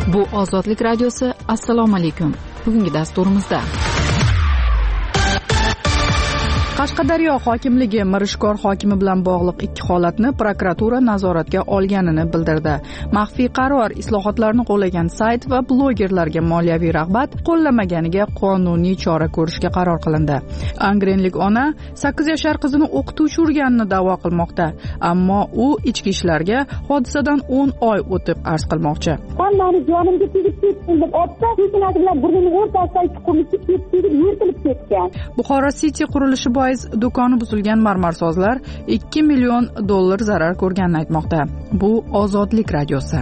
Bu Ozodlik radiosi. Assalomu alaykum. Bugungi dasturimizda Qashqadaryo hokimligi Mirishkor hokimi bilan bog'liq ikki holatni prokuratura nazoratga olganini bildirdi. Maxfiy qaror islohotlarni qo'llagan sayt va blogerlarga moliyaviy rag'bat qo'llamaganiga qonuniy chora ko'rishga qaror qilindi. Angrenlik ona 8 yashar qizini o'qituvchi urganini da'vo qilmoqda, ammo u ichki ishlarga hodisadan 10 oy o'tib arz qilmoqchi. Mani jonimga tegib ketdi deb otda hech bilan burnining o'rtasida qurilishi ketib yirtilib ketgan. Buxoro City qurilishi do'koni buzilgan marmarsozlar $2 million zarar ko'rganini aytmoqda. Bu Ozodlik radiosi.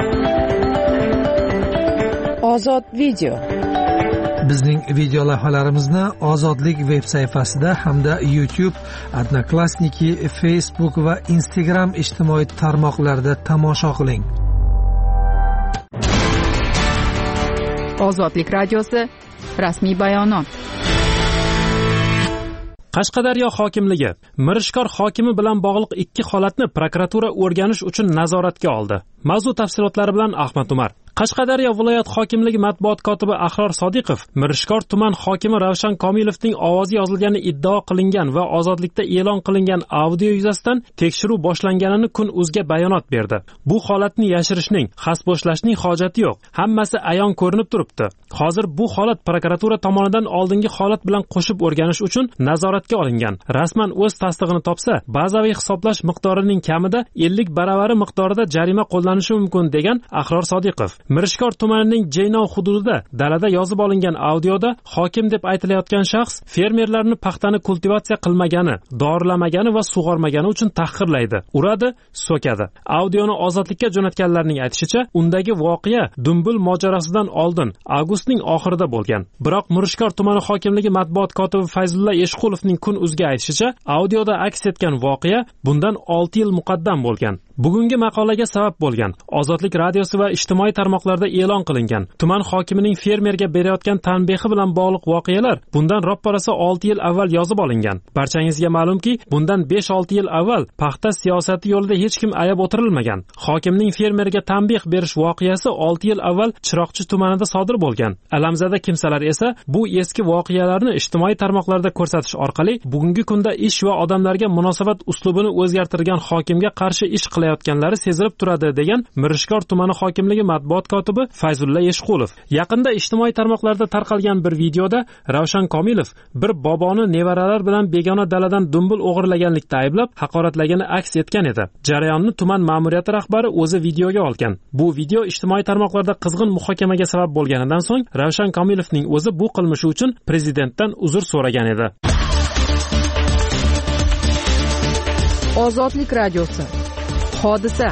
Ozod video. Bizning video lavhalarimizni Ozodlik veb sayfasida hamda YouTube, Odnoklassniki, Facebook va Instagram ijtimoiy tarmoqlarida tomosha qiling. Ozodlik radiosi rasmiy bayonot. Qashqadaryo hokimligi Mirishkor hokimi bilan bog'liq ikki holatni prokuratura o'rganish uchun nazoratga oldi. Mavzu tafsilotlari bilan Ahmad Umar. Qashqadaryo viloyat hokimligi matbuot kotibi Ahror Sodiqov Mirishkor tuman hokimi Ravshan Komilovning ovozi yozilgani iddao qilingan va ozodlikda e'lon qilingan audio yuzasidan tekshiruv boshlanganini kun.uzga bayonot berdi. Bu holatni yashirishning, xasboshlashning hojati yo'q. Hammasi ayon ko'rinib turibdi. Hozir bu holat prokuratura tomonidan oldingi holat bilan qo'shib o'rganish uchun nazoratga olingan. Rasman o'z tasdig'ini topsa, bazaviy hisoblash miqdorining kamida 50 baravari miqdorida jarima qo'llanishi mumkin degan Ahror Sodiqov. Mirishkor tumanining Jeynov hududida dalada yozib olingan audioda hokim deb aytilayotgan shaxs fermerlarni paxtani kultivatsiya qilmagani, dorilamagani va sug'ormagani uchun tahqirlaydi, uradi, so'kadi. Audioni ozodlikka jo'natganlarning aytishicha, undagi voqea Dumbul mojarosidan oldin, avgustning oxirida bo'lgan. Biroq Mirishkor tumani hokimligi matbuot kotibi Fayzulla Eshqulovning kun.uzga aytishicha, audioda aks etgan voqea bundan 6 yil muqaddam bo'lgan. Bugungi maqolaga sabab bo'lgan Ozodlik radiosi va ijtimoiy tarmoqlarda e'lon qilingan tuman hokimining fermerga berayotgan tanbehi bilan bog'liq voqealar bundan ropparasi 6 yil avval yozib olingan. Barchangizga ma'lumki, bundan 5-6 yil avval paxta siyosati yo'lida hech kim ayab o'tirilmagan. Hokimning fermerga tanbeh berish voqeasi 6 yil avval Chiroqchi tumanida sodir bo'lgan. Alamzada kimsalar esa bu eski voqealarni ijtimoiy tarmoqlarda ko'rsatish orqali bugungi kunda ish va odamlarga munosabat uslubini o'zgartirgan hokimga qarshi ish qilayotganlari sezilib turadi degan Mirishkor tumani hokimligi matbuot kotibi Fayzulla Eshqulov. Yaqinda ijtimoiy tarmoqlarda tarqalgan bir videoda Ravshan Komilov bir boboni nevaralar bilan begona daladan dumbul o'g'irlaganlikda ayblab haqoratlagani aks etgan edi. Jarayonni tuman ma'muriyati rahbari o'zi videoga olgan. Bu video ijtimoiy tarmoqlarda qizg'in muhokamaga sabab bo'lganidan so'ng Ravshan Komilovning o'zi bu qilmishi uchun prezidentdan uzr so'ragan edi. Ozodlik radiosi. Hodisa.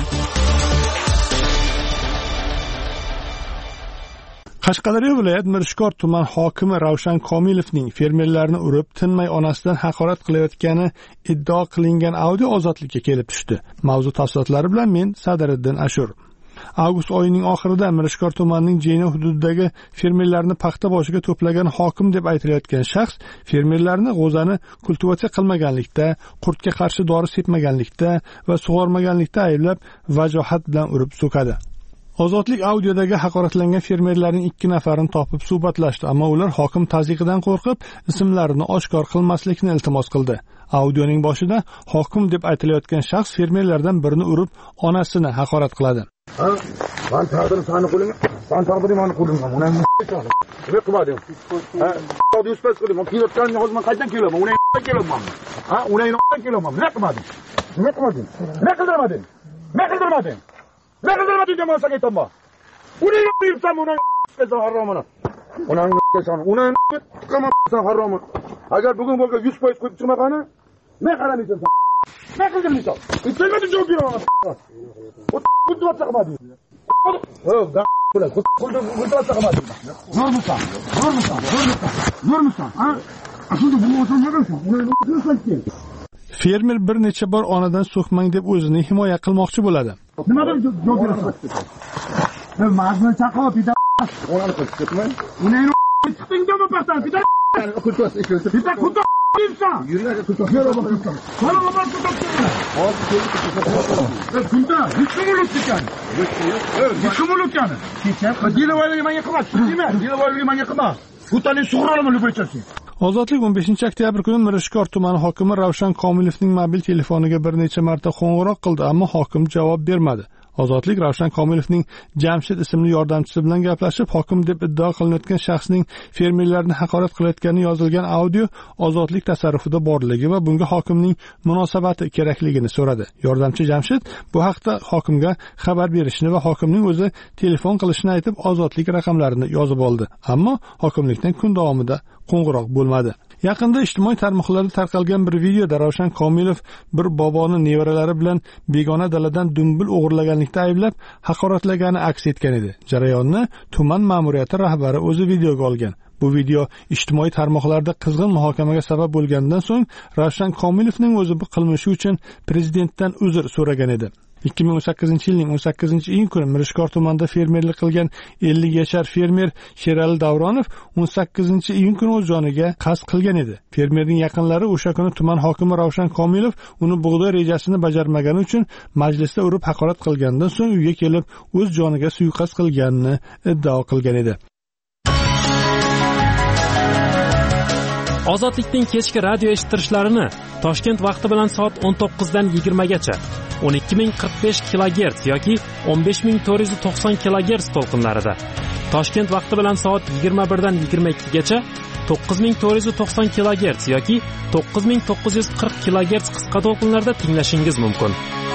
Qashqadaryo viloyat Mirishkor tuman hokimi Ravshan Komilovning fermerlarni urib, tinmay onasidan haqorat qilayotgani iddao qilingan audio ozodlikka kelib tushdi. Mavzu tafsilotlari bilan men Sadiriddin Ashur. Avgust oyining oxirida Mirishkor tumanining Jeynov hududidagi fermerlarni paxta boshiga to'plagan hokim deb aytilayotgan shaxs fermerlarni g'o'zani kultivatsiya qilmaganlikda, qurtga qarshi dori sepmaganlikda va sug'ormaganlikda ayblab vajohat bilan urib so'kadi. Ozodlik audiodagi haqoratlangan fermerlarning 2 nafarini topib suhbatlashdi, ammo ular hokim tazyiqidan qo'rqib ismlarini oshkor qilmaslikni iltimos qildi. Audioning boshida hokim deb aytilayotgan shaxs fermerlardan birini urib, onasini haqorat qiladi. Ben tağdırım sana kulum. Ben tağdırım sana kulum. Ona ne kıladım? Ha, tadı üspes kulum. Kilottan ne olmaz kaçtan kilo mu? Ona ne kilo mu? Ha, ona ne kilo mu? Ne kıladım? Ne kıladım? Ne kıldırmadın? Ne kıldırmadın? Ne kıldırmadın diye masaya gittim ba. Ona ne yapsam ona üspes haramına. Ona ne yapsam? Ona ne kılamazsan haramına. Eğer bugün böyle 100% koyup çıkmakanı ne karamayacaksın sen? Ne kıldırmayacaksın? İçermedin çok kilo. Kultuvat takmadı. Oh, da kula. Kultuvat takmadı. Yormuşsan. Ha? Aslında bu olsa ne dersin? Bunu söyleyeyim. Fermer bir necha bor onadan so'kmang deb o'zini himoya qilmoqchi bo'ladi. Nimadan javob berasiz? Men mazmun chaqib bida. Ona qilib ketmang. Uni chiqding dema pastan bida. Kultuvat ikkalasi. Bida kultuvat insan. Yürü tutak. Yürü bak tutak. Sana bak tutak. Kunta, hiç mi bulut diken? Hiç mi bulut yani? Dile var mı yakma? Değil mi? Dile var mı yakma? Kutani suğralım mı böyle? Ozodlik 15 oktyabr kuni Mirishkor tumani hokimi Ravshan Komilovning mobil telefoniga bir necha marta qo'ng'iroq qildi, ammo hokim javob bermadi. Ozodlik Ravshan Komilovning Jamshid ismli yordamchisi bilan gaplashib, hokim deb iddao qilinayotgan shaxsning fermerlarni haqorat qilayotgani yozilgan audio Ozodlik tasarrufida borligi va bunga hokimning munosabati kerakligini so'radi. Yordamchi Jamshid bu haqda hokimga xabar berishni va hokimning o'zi telefon qilishini aytib, Ozodlik raqamlarini yozib oldi. Ammo hokimlikdan kun davomida qo'ng'iroq bo'lmadi. Yaqinda ijtimoiy tarmoqlarda tarqalgan bir videoda Ravshan Komilov bir boboni nevaralari bilan begona daladan dumbil o'g'irlaganlikda ayblab, haqoratlagani aks etgan edi. Jarayonni tuman ma'muriyati rahbari o'zi videoga olgan. Bu video ijtimoiy tarmoqlarda qizg'in muhokamaga sabab bo'lgandan so'ng Ravshan Komilovning o'zi bu qilmishi uchun prezidentdan uzr so'ragan edi. 2018-yilning 18-iyun kuni Mirishkor tumanida fermerlik qilgan 50 yashar fermer Sherali Davronov 18-iyun kuni o'z joniga qasd qilgan edi. Fermerning yaqinlari o'sha kuni tuman hokimi Ravshan Komilov uni bug'doy rejasini bajarmagani uchun majlisda urib haqorat qilgandan so'ng uyga kelib o'z joniga suiqasd qilganini iddao qilgan edi. Ozodlikning kechki radio eshittirishlarini Toshkent vaqti bilan soat 19 dan 20 gacha 12045 kHz yoki 15490 kHz to'lqinlarida, Toshkent vaqti bilan soat 21 dan 22 gacha 9490 kHz yoki 9940 kHz qisqa to'lqinlarda tinglashingiz mumkin.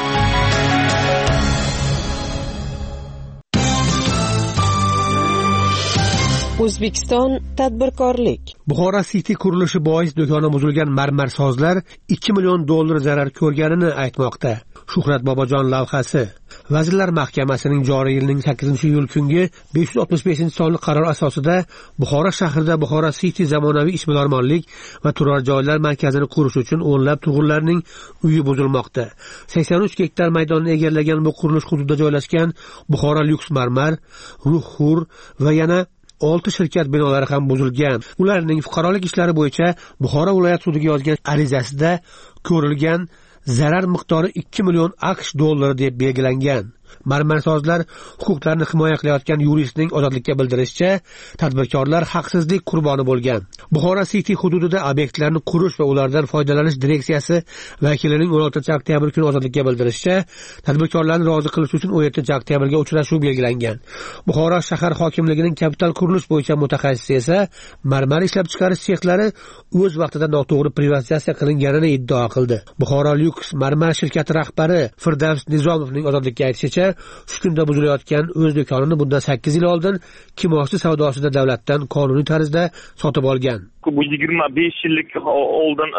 O'zbekiston tadbirkorlik. Buxoro City qurilishi bois do'koni buzilgan marmarsozlar $2 million zarar ko'rganini aytmoqda. Shuhrat Bobojon lavhasi. Vazirlar Mahkamasining joriy yilning 8-iyul kungi 565-sonli qaror asosida Buxoro shahrida Buxoro City zamonaviy ishbilarmonlik va turar joylar markazini qurish uchun o'nlab turg'unlarning uyi buzilmoqda. 83 gektar maydonni egallagan bu qurilish hududida joylashgan Buxoro Lyuks Marmar, Ruhur va yana 6 shirkat binolari ham buzilgan. Ularning fuqarolik ishlari bo'yicha Buxoro viloyat sudiga yozgan arizasida ko'rilgan zarar miqdori $2 million deb belgilangan. Marmarsozlar huquqlarini himoya qilayotgan yuristning ozodlikka bildirishicha, tadbirkorlar haqsizlik qurboni bo'lgan. Buxoro City hududida obyektlarni qurish va ulardan foydalanish direksiyasi vakilining 16-oktyabr kuni ozodlikka bildirishicha, tadbirkorlarni rozi qilish uchun 17-oktyabrga uchrashuv belgilangan. Buxoro shahar hokimligining kapital qurilish bo'yicha mutaxassisi esa marmar ishlab chiqarish sexlari o'z vaqtida noto'g'ri privatizatsiya qilinganini iddao qildi. Buxoro Lyuks Marmar shirkati rahbari Firdavs Nizomovning ozodlikka aytishicha, shu kunda buzilayotgan o'z do'konini bundan 8 yil oldin kimoshdi savdosida davlatdan qonuniy tarzda sotib olgan. Bu 25 yillik oldin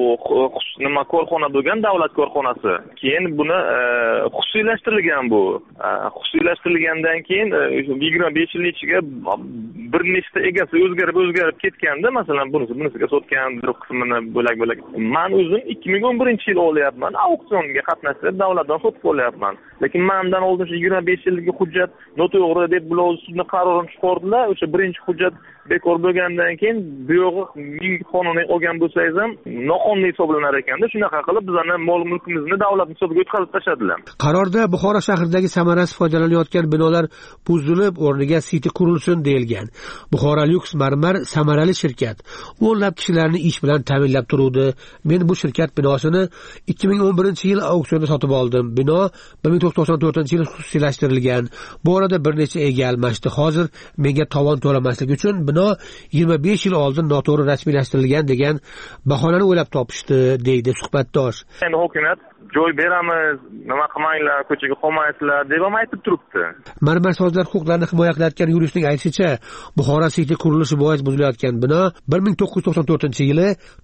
nima korxona bo'lgan, davlat korxonasi. Keyin buni xususiylashtirilgan bu. Xususiylashtirilgandan keyin 25 yil ichiga bir nechta egasi o'zgarib ketganda, masalan, bunisiga sotgan, bir qismini bo'lak-bo'lak. Men o'zim 2011 yil olyapman, auksionga qatnashib davlatdan sotib olyapman. Lekin mendan oldin 25 yillik hujjat noto'g'ri deb bular sudning qarorini chiqardilar. O'sha birinchi hujjat bekor bo'lgandan keyin bu yog'i ming qonuniy olgan bo'lsangiz ham noqonuniy hisoblanar ekanda, shunaqa qilib bizlarni mol mulkimizni davlat hisobiga o'tkazib tashladilar. Qarorda Buxoro shahridagi samarasiz foydalanayotgan binolar buzilib, o'rniga City qurilsin deyilgan. Buxoro Lyuks Marmar samarali shirkat. O'nlab kishilarni ish bilan ta'minlab turuvdi. Men bu shirkat binosini 2011-yil auksionda sotib oldim. Bino 1994-yil xususiylashtirilgan. Bu orada bir necha ega almashdi. Hozir menga tovon to'lamaslik uchun bino 25 yil oldin noto'g'ri rasmiylashtirilgan degan bahonani o'ylab topishdi, deydi suhbatdosh. Endi hukumat joy beramiz, nima qilmanglar, ko'chaga qolmaysizlar deb ham aytib turibdi. Marmarsozlar huquqlarini himoya qilayotgan yuristning aytishicha, Buxoro City qurilishi bois buzilayotgan bino 1994-yili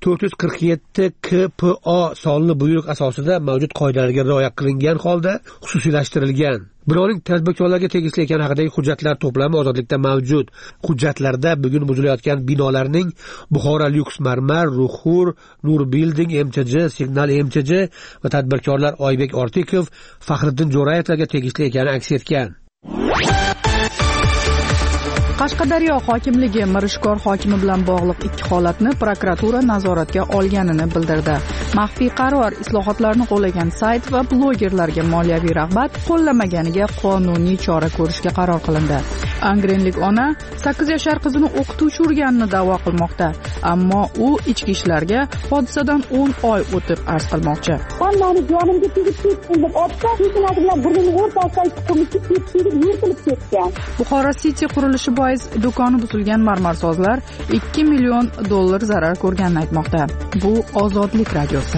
447 KPO sonli buyruq asosida mavjud qoidalarga rioya qilingan holda xususiylashtirilgan. Binoning tadbirkorlarga tegishli ekani haqidagi hujjatlar to'plami ozodlikda mavjud. Hujjatlarda bugun buzilayotgan binolarning Buxoro Lyuks Marmar, Ruhur, Nur Building MCJ, Signal MCJ va tadbirkorlar Oybek Ortikov, Faxriddin Jo'rayevlarga tegishli ekani aks etgan. Qashqadaryo hokimligi Mirishkor hokimi bilan bog'liq ikki holatni prokuratura nazoratga olganini bildirdi. Maxfiy qaror islohotlarni qo'llagan sayt va blogerlarga moliyaviy rag'bat, qo'llamaganiga qonuniy chora ko'rishga qaror qilindi. Angrenlik ona 8 yoshar qizini o'qituvchi urganini da'vo qilmoqda, ammo u ichki ishlarga hodisadan 10 oy o'tib arz qilmoqchi. Mani jonimga tegib ketdi deb otsa, kechinak bilan burnini o'rtasida qumishib ketdi, yirtilib ketgan. Buxoro City qurilishi bois do'koni buzilgan marmarsozlar $2 million zarar ko'rganini aytmoqda. Bu Ozodlik radiosi.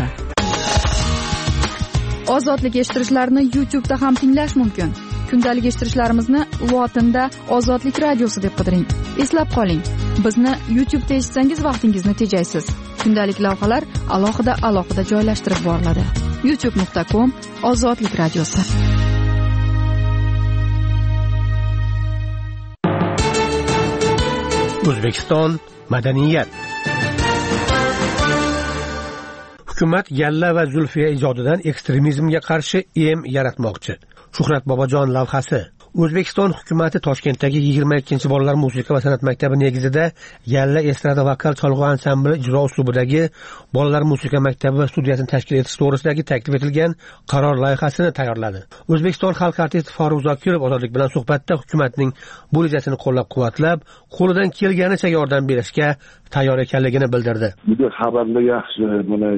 Ozodlik eshittirishlarni YouTube'da ham tinglash mumkin. Kundalik eshittirishlarimizni lotinda Ozodlik radiosi deb qidiring. Eslab qoling, bizni YouTube'da eshitsangiz vaqtingizni tejaysiz. Kundalik lavhalar alohida joylashtirib boriladi. youtube.com/Ozodlik radiosi. O'zbekiston madaniyat. Hukumat Yalla va Zulfiya ijodidan ekstremizmga qarshi em yaratmoqchi. Shuhrat Bobojon lavhasi. O'zbekiston hukumati Toshkentdagi 22 bolalar musiqa va san'at maktabi negizida Yalla estrada vokal cholg'u ansambli ijro uslubidagi bolalar musiqa maktabi va studiyasini tashkil etish to'g'risidagi taklif etilgan qaror loyihasini tayyorladi. O'zbekiston xalq artisti Farruh Zokirov Ozodlik bilan suhbatda hukumatning bu rejasini qo'llab-quvvatlab, qo'lidan kelganicha yordam berishga tayyor ekanligini bildirdi. Bu xabarlar yaxshi, mana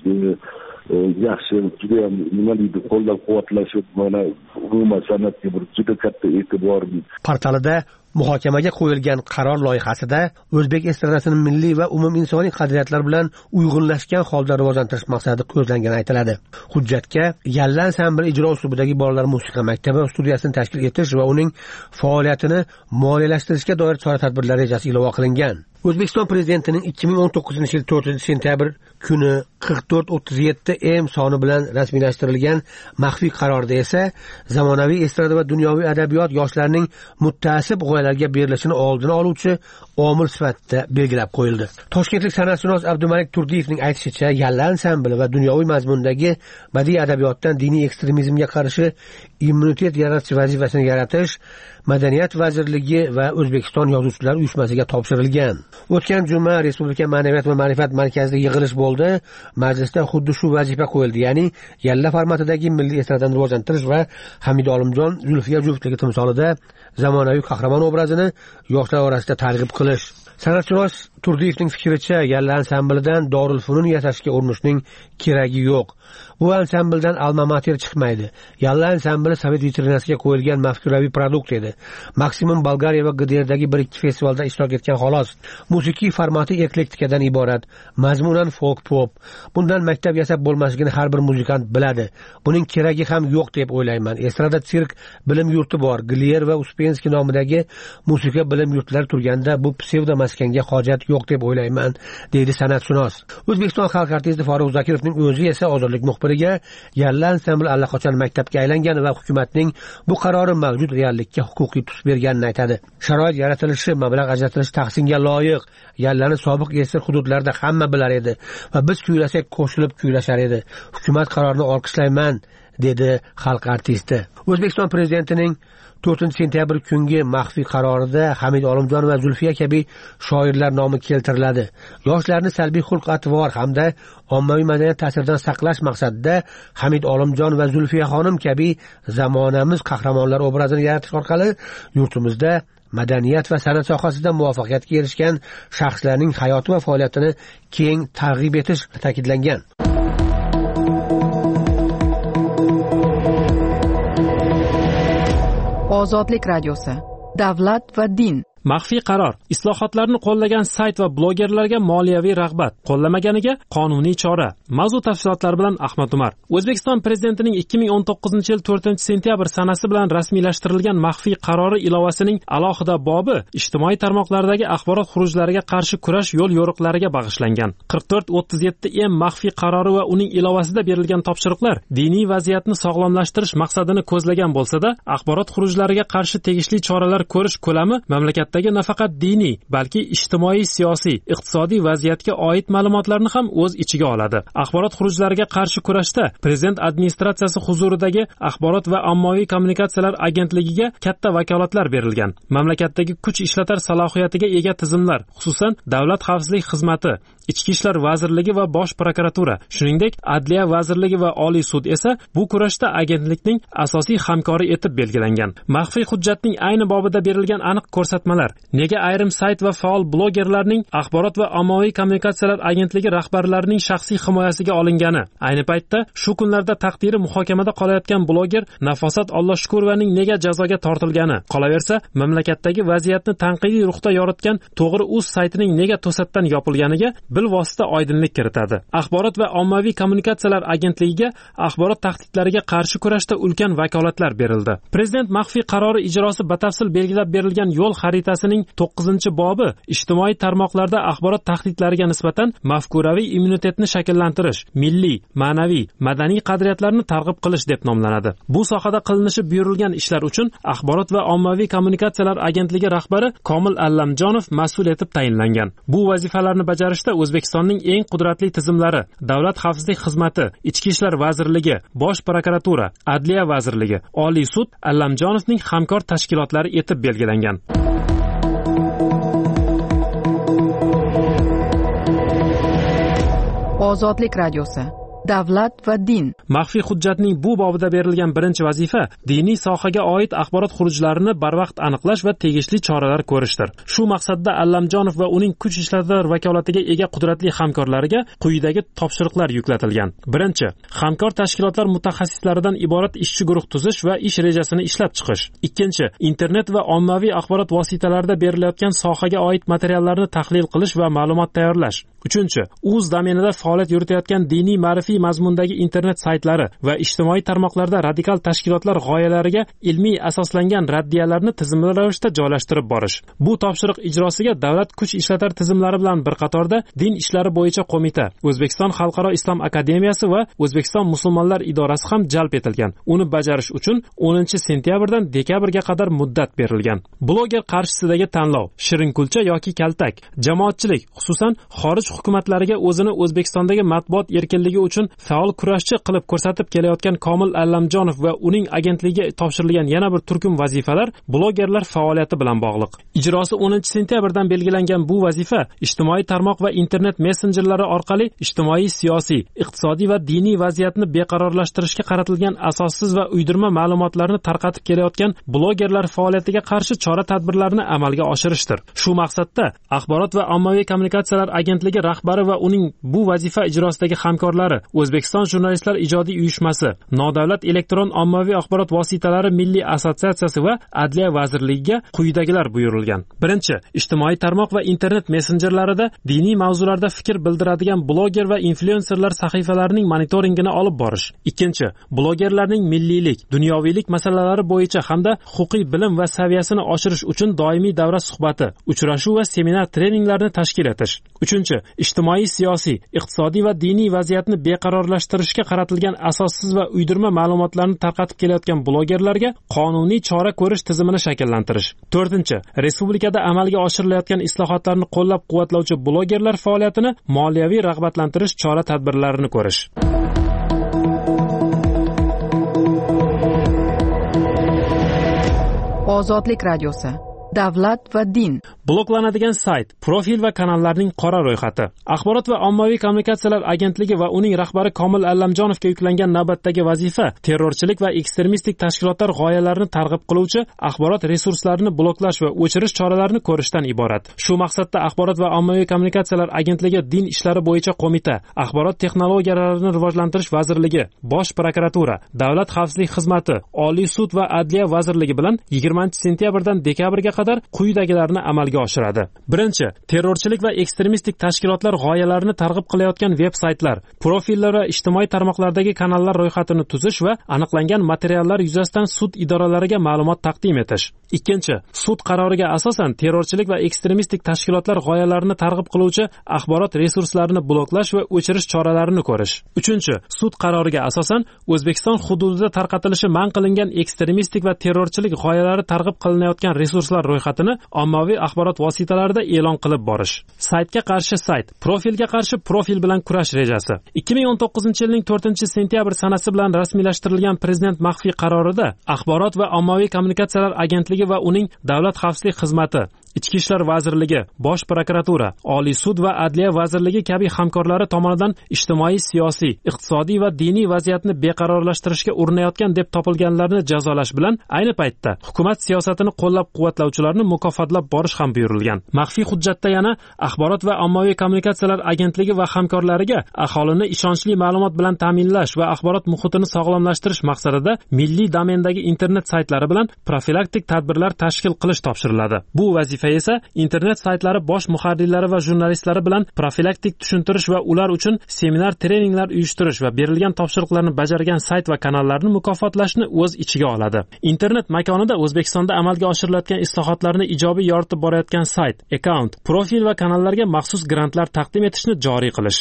yaxshi, juda ham nima deydi, qo'llab-quvvatlashib, mana umuman san'atga bir juda katta e'tibor. Portalida muhokamaga qo'yilgan qaror loyihasida o'zbek estradasining milliy va umuminsoniy qadriyatlar bilan uyg'unlashgan holda rivojlantirish maqsadi ko'zlangani aytiladi. Hujjatga Yalla ansambli ijro uslubidagi bolalar musiqa maktabi va studiyasini tashkil etish va uning faoliyatini moliyalashtirishga doir chora-tadbirlar rejasi ilova qilingan. O'zbekiston prezidentining 2019-yil 4-sentyabr kuni 4437 soni bilan rasmiylashtirilgan maxfiy qarorda esa zamonaviy estrada va dunyoviy adabiyot yoshlarning muttaasib g'oyalarga berilishini oldini oluvchi omil sifatida belgilab qo'yildi. Toshkentlik san'atshunos Abdumalik Turdiyevning aytishicha, Yalla ansambli va dunyoviy mazmundagi badiiy adabiyotdan diniy ekstremizmga qarshi immunitet yaratish vazifasini yaratish Madaniyat vazirligi va O'zbekiston yozuvchilar uyushmasiga topshirilgan. O'tgan juma Respublika ma'naviyat va ma'rifat markazida yig'ilish bo'ldi. Majlisda xuddi shu vazifa qo'yildi, ya'ni Yalla formatidagi milliy estradani rivojlantirish va Hamid Olimjon Zulfiya juftligi timsolida zamonaviy qahramon obrazini yoshlar orasida targ'ib qilish. San'atshunos Turdiyevning fikricha, Yalla ansamblidan dorilfunun yasashga urinishning keragi yo'q. Bu ansambldan alma mater chiqmaydi. Yalla ansambli Sovet vitrinasiga qo'yilgan mafkuraviy produkt edi. Maksimum Bolgariya va GDRdagi bir ikki festivalda ishtirok etgan xolos. Musiqiy formati eklektikadan iborat, mazmunan folk pop. Bundan maktab yasab bo'lmasligini har bir muzikant biladi. Buning keragi ham yo'q deb o'ylayman. Estrada sirk bilim yurti bor. Glier va Uspensky nomidagi musiqa bilim yurtlari turganda bu psevdo maskanga hojat yo'q deb o'ylayman, deydi san'atshunos. O'zbekiston xalq artisti Farruh Zokirovning o'zi esa Ozodlik muxbiriga Yalla ansambli allaqachon maktabga aylangan va hukumatning bu qarori mavjud reallikka huquqiy tus berganini aytadi. Sharoit yaratilishi, mablag' ajratilishi tahsinga loyiq. Yallani sobiq esir hududlarda hamma bilar edi va biz kuylasak qo'shilib kuylashar edi. Hukumat qarorini olqishlayman, dedi xalq artisti. O'zbekiston prezidentining 4-sentyabr kungi maxfiy qarorida Hamid Olimjon va Zulfiya kabi shoirlar nomi keltiriladi. Yoshlarni salbiy xulq-atvor hamda ommaviy madaniyat ta'siridan saqlash maqsadida Hamid Olimjon va Zulfiya xonim kabi zamonamiz qahramonlar obrazini yaratish orqali yurtimizda madaniyat va san'at sohasida muvaffaqiyatga erishgan shaxslarning hayoti va faoliyatini keng targ'ib etish ta'kidlangan. Ozodlik radiosi. Davlat va din. Maxfiy qaror islohotlarni qo'llagan sayt va blogerlarga moliyaviy rag'bat, qo'llamaganiga qonuniy chora. Mavzu tafsilotlari bilan Ahmad Umar. O'zbekiston prezidentining 2019-yil 4-sentyabr sanasi bilan rasmiylashtirilgan maxfiy qarori ilovasining alohida bobi ijtimoiy tarmoqlardagi axborot xurujlariga qarshi kurash yo'l yo'riqlariga bag'ishlangan. 4437 maxfiy qarori va uning ilovasida berilgan topshiriqlar diniy vaziyatni sog'lomlashtirish maqsadini ko'zlagan bo'lsa-da, axborot xurujlariga qarshi tegishli choralar ko'rish ko'lami mamlakatda mamlakatdagi nafaqat diniy, balki ijtimoiy, siyosiy, iqtisodiy vaziyatga oid ma'lumotlarni ham o'z ichiga oladi. Axborot xurujlariga qarshi kurashda prezident administratsiyasi huzuridagi Axborot va ommaviy kommunikatsiyalar agentligiga katta vakolatlar berilgan. Mamlakatdagi kuch ishlatar salohiyatiga ega tizimlar, xususan Davlat xavfsizlik xizmati, Ichki ishlar vazirligi va bosh prokuratura, shuningdek Adliya vazirligi va Oliy sud esa bu kurashda agentlikning asosiy hamkori etib belgilangan. Maxfiy hujjatning ayni bobida berilgan aniq ko'rsatmalar nega ayrim sayt va faol blogerlarning Axborot va ommaviy kommunikatsiyalar agentligi rahbarlarining shaxsiy himoyasiga olingani, ayni paytda shu kunlarda taqdiri muhokamada qolayotgan bloger Nafosat Allohshukurovaning nega jazoga tortilgani, qolaversa mamlakatdagi vaziyatni tanqidiy ruhda yoritgan To'g'ri.uz saytining nega to'satdan yopilganiga bilvosita oydinlik kiritadi. Axborot va ommaviy kommunikatsiyalar agentligiga axborot tahdidlariga qarshi kurashda ulkan vakolatlar berildi. Prezident maxfiy qarori ijrosi batafsil belgilab berilgan yo'l xaritasining 9-bobi ijtimoiy tarmoqlarda axborot tahdidlariga nisbatan mafkuraviy immunitetni shakllantirish, milliy, ma'naviy, madaniy qadriyatlarni targ'ib qilish deb nomlanadi. Bu sohada qilinishi buyurilgan ishlar uchun Axborot va ommaviy kommunikatsiyalar agentligi rahbari Komil Allamjonov mas'ul etib tayinlangan. Bu vazifalarni bajarishda O'zbekistonning eng qudratli tizimlari, Davlat xavfsizlik xizmati, Ichki ishlar vazirligi, bosh prokuratura, Adliya vazirligi, Oliy sud Allamjonovning hamkor tashkilotlari etib belgilangan. Ozodlik radiosi. Davlat va din. Maxfiy hujjatning bu bobida berilgan birinchi vazifa diniy sohaga oid axborot xurujlarini barvaqt aniqlash va tegishli choralar ko'rishdir. Shu maqsadda Allamjonov va uning kuch ishlatar vakolatiga ega qudratli hamkorlariga quyidagi topshiriqlar yuklatilgan. Birinchi, hamkor tashkilotlar mutaxassislaridan iborat ishchi guruh tuzish va ish rejasini ishlab chiqish. Ikkinchi, internet va ommaviy axborot vositalarida berilayotgan sohaga oid materiallarni tahlil qilish va ma'lumot tayyorlash. Uchinchi, uz domenida faoliyat yuritayotgan diniy ma'rifiy mazmundagi internet saytlari va ijtimoiy tarmoqlarda radikal tashkilotlar g'oyalariga ilmiy asoslangan raddiyalarni tizimli ravishda joylashtirib borish. Bu topshiriq ijrosiga davlat kuch ishlatar tizimlari bilan bir qatorda din ishlari bo'yicha qo'mita, O'zbekiston xalqaro islom akademiyasi va O'zbekiston musulmonlar idorasi ham jalb etilgan. Uni bajarish uchun 10-sentyabrdan dekabrga qadar muddat berilgan. Bloger qarshisidagi tanlov, shirinkulcha yoki kaltak, jamoatchilik, xususan xorij hukumatlariga o'zini O'zbekistondagi matbuot erkinligi uchun faol kurashchi qilib ko'rsatib kelayotgan Komil Allamjonov va uning agentligiga topshirilgan yana bir turkum vazifalar blogerlar faoliyati bilan bog'liq. Ijrosi 10-sentyabrdan belgilangan bu vazifa ijtimoiy tarmoq va internet messenjerlari orqali ijtimoiy, siyosiy, iqtisodiy va diniy vaziyatni beqarorlashtirishga qaratilgan asossiz va uydirma ma'lumotlarni tarqatib kelayotgan blogerlar faoliyatiga qarshi chora-tadbirlarni amalga oshirishdir. Shu maqsadda Axborot va ommaviy kommunikatsiyalar agentligi rahbari va uning bu vazifa ijrosidagi hamkorlari O'zbekiston jurnalistlar ijodiy uyushmasi, Nodavlat elektron ommaviy axborot vositalari milliy assotsiatsiyasi va Adliya vazirligiga quyidagilar buyurilgan. Birinchi, ijtimoiy tarmoq va internet messenjerlarida diniy mavzularda fikr bildiradigan bloger va influenserlar sahifalarining monitoringini olib borish. Ikkinchi, blogerlarning milliylik, dunyoviylik masalalari bo'yicha hamda huquqiy bilim va saviyasini oshirish uchun doimiy davra suhbati, uchrashuv va seminar treninglarni tashkil etish. Uchinchi, ijtimoiy, siyosiy, iqtisodiy va diniy vaziyatni beqarorlashtirishga qaratilgan asossiz va uydirma ma'lumotlarni tarqatib kelayotgan blogerlarga qonuniy chora ko'rish tizimini shakllantirish. To'rtinchi, respublikada amalga oshirilayotgan islohotlarni qo'llab-quvvatlovchi blogerlar faoliyatini moliyaviy rag'batlantirish chora-tadbirlarini ko'rish. Ozodlik radiosi. Davlat va din. Bloklanadigan sayt, profil va kanallarning qora ro'yxati. Axborot va ommaviy kommunikatsiyalar agentligi va uning rahbari Komil Allamjonovga yuklangan navbatdagi vazifa terrorchilik va ekstremistik tashkilotlar g'oyalarini targ'ib qiluvchi axborot resurslarini bloklash va o'chirish choralarini ko'rishdan iborat. Shu maqsadda Axborot va ommaviy kommunikatsiyalar agentligi din ishlari bo'yicha qo'mita, Axborot texnologiyalarini rivojlantirish vazirligi, bosh prokuratura, Davlat xavfsizlik xizmati, Oliy sud va Adliya vazirligi bilan 20-sentyabrdan dekabrga qadar quyidagilarni amalga amalga oshiradi. Birinchi, terrorchilik va ekstremistik tashkilotlar g'oyalarini targ'ib qilayotgan veb-saytlar, profillar va ijtimoiy tarmoqlardagi kanallar ro'yxatini tuzish va aniqlangan materiallar yuzasidan sud idoralariga ma'lumot taqdim etish. Ikkinchi, sud qaroriga asosan terrorchilik va ekstremistik tashkilotlar g'oyalarini targ'ib qiluvchi axborot resurslarini bloklash va o'chirish choralarini ko'rish. Uchinchi, sud qaroriga asosan O'zbekiston hududida tarqatilishi man qilingan ekstremistik va terrorchilik g'oyalari targ'ib qilinayotgan resurslar ro'yxatini ommaviy axborot vositalarida e'lon qilib borish. Saytga qarshi sayt, profilga qarshi profil bilan kurash rejasi. 2019-yilning 4-sentyabr sanasi bilan rasmiylashtirilgan prezident maxfiy qarorida Axborot va ommaviy kommunikatsiyalar agentligi va uning Davlat xavfsizlik xizmati, Ichki ishlar vazirligi, Bosh prokuratura, Oliy sud va Adliya vazirligi kabi hamkorlari tomonidan ijtimoiy, siyosiy, iqtisodiy va diniy vaziyatni beqarorlashtirishga urinayotgan deb topilganlarni jazolash bilan ayni paytda hukumat siyosatini qo'llab-quvvatlovchilarni mukofotlab borish ham buyurilgan. Maxfiy hujjatda yana Axborot va ommaviy kommunikatsiyalar agentligi va hamkorlariga aholini ishonchli ma'lumot bilan ta'minlash va axborot muhitini sog'lomlashtirish maqsadida milliy domendagi internet saytlari bilan profilaktik tadbirlar tashkil qilish topshiriladi. Bu vazifa esa internet saytlari bosh muharrirlari va jurnalistlari bilan profilaktik tushuntirish va ular uchun seminar treninglar uyushtirish va berilgan topshiriqlarni bajargan sayt va kanallarni mukofotlashni o'z ichiga oladi. Internet makonida O'zbekistonda amalga oshirilayotgan islohotlarni ijobiy yoritib borayotgan sayt, akkaunt, profil va kanallarga maxsus grantlar taqdim etishni joriy qilish.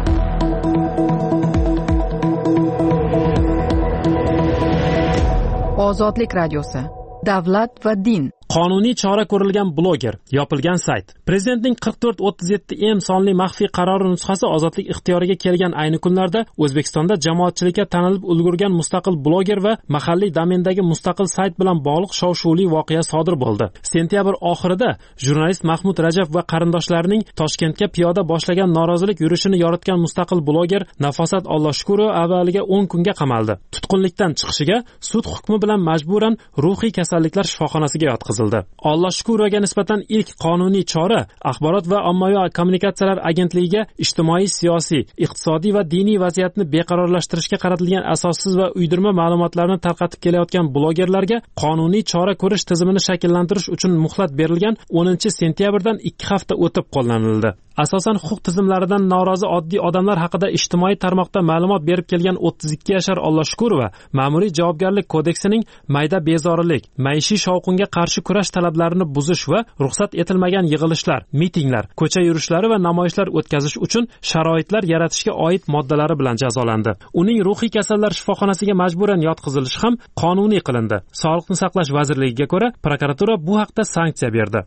Ozodlik radiosi. Davlat va din. Qonuniy chora ko'rilgan bloger, yopilgan sayt. Prezidentning 4437M sonli maxfiy qarori nusxasi ozodlik ixtiyoriga kelgan ayni kunlarda O'zbekistonda jamoatchilikka tanilib ulgurgan mustaqil bloger va mahalliy domendagi mustaqil sayt bilan bog'liq shov-shuvli voqea sodir bo'ldi. Sentyabr oxirida jurnalist Mahmud Rajab va qarindoshlarining Toshkentga piyoda boshlagan norozilik yurishini yoritgan mustaqil bloger Nafosat Alloshkurova avvaliga 10 kunga qamaldi. Tutqunlikdan chiqishiga sud hukmi bilan majburan ruhiy kasalliklar shifoxonasiga yotqizildi. Alloshkurovaga nisbatan ilk qonuniy chora Axborot va ommaviy kommunikatsiyalar agentligiga ijtimoiy, siyosiy, iqtisodiy va diniy vaziyatni beqarorlashtirishga qaratilgan asossiz va uydirma ma'lumotlarni tarqatib kelayotgan blogerlarga qonuniy chora ko'rish tizimini shakllantirish uchun muhlat berilgan 10-sentyabrdan 2 hafta o'tib qo'llanildi. Asosan huquq tizimlaridan norozi oddiy odamlar haqida ijtimoiy tarmoqda ma'lumot berib kelgan 32 yashar Alloshkurova Ma'muriy javobgarlik kodeksining mayda bezorilik, maishiy shovqinga qarshi kurash talablarini buzish va ruxsat etilmagan yig'ilishlar, mitinglar, ko'cha yurishlari va namoyishlar o'tkazish uchun sharoitlar yaratishga oid moddalari bilan jazolandi. Uning ruhiy kasallar shifoxonasiga majburan yotqizilishi ham qonuniy qilindi. Sog'liqni saqlash vazirligiga ko'ra, prokuratura bu haqda sanksiya berdi.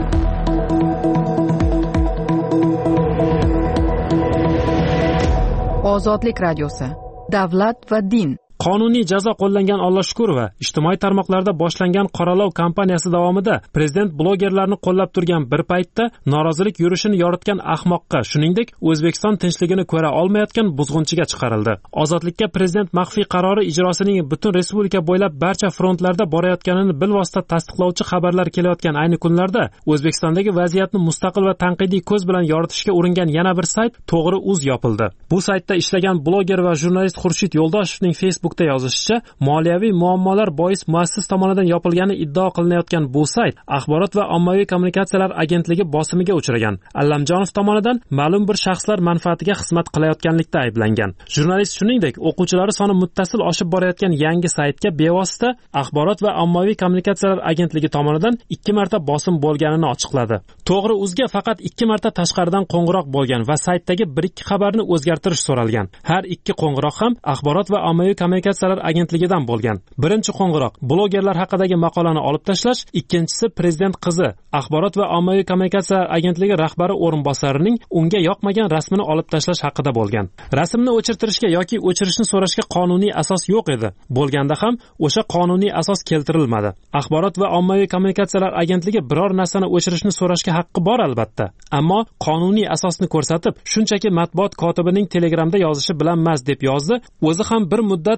Ozodlik radiosi. Davlat va din. Qonuniy jazo qo'llangan Alloshkurova ijtimoiy tarmoqlarda boshlangan qoralov kampaniyasi davomida prezident blogerlarni qo'llab turgan bir paytda norozilik yurishini yoritgan ahmoqqa, shuningdek O'zbekiston tinchligini ko'ra olmayotgan buzg'unchiga chiqarildi. Ozodlikka prezident maxfiy qarori ijrosining butun respublika bo'ylab barcha frontlarda borayotganini bilvosita tasdiqlovchi xabarlar kelayotgan ayni kunlarda O'zbekistondagi vaziyatni mustaqil va tanqidiy ko'z bilan yoritishga uringan yana bir sayt To'g'ri uz yopildi. Bu saytda ishlagan bloger va jurnalist Xurshid Yo'ldoshevning Facebook yozishicha, moliyaviy muammolar bois muassis tomonidan yopilgani iddao qilinayotgan bu sayt Axborot va ommaviy kommunikatsiyalar agentligi bosimiga uchragan. Allamjonov tomonidan ma'lum bir shaxslar manfaatiga xizmat qilayotganlikda ayblangan. Jurnalist shuningdek, o'quvchilari soni muttasil oshib borayotgan yangi saytga bevosita Axborot va ommaviy kommunikatsiyalar agentligi tomonidan 2 marta bosim bo'lganini ochiqladi. To'g'ri uzga faqat 2 marta tashqaridan qo'ng'iroq bo'lgan va saytdagi 1-2 xabarni o'zgartirish so'ralgan. Har 2 qo'ng'iroq ham Axborot va ommaviy kommunikatsiyalar agentligidan bo'lgan. Birinchi qo'ng'iroq blogerlar haqidagi maqolani olib tashlash, ikkinchisi prezident qizi Axborot va ommaviy kommunikatsiyalar agentligi rahbari o'rinbosarining unga yoqmagan rasmini olib tashlash haqida bo'lgan. Rasmni o'chirtirishga yoki o'chirishni so'rashga qonuniy asos yo'q edi. Bo'lganda ham o'sha qonuniy asos keltirilmadi. Axborot va ommaviy kommunikatsiyalar agentligi biror narsani o'chirishni so'rashga haqqi bor albatta. Ammo qonuniy asosni ko'rsatib, shunchaki matbuot kotibining Telegramda yozishi bilan emas deb yozdi. O'zi ham bir muddat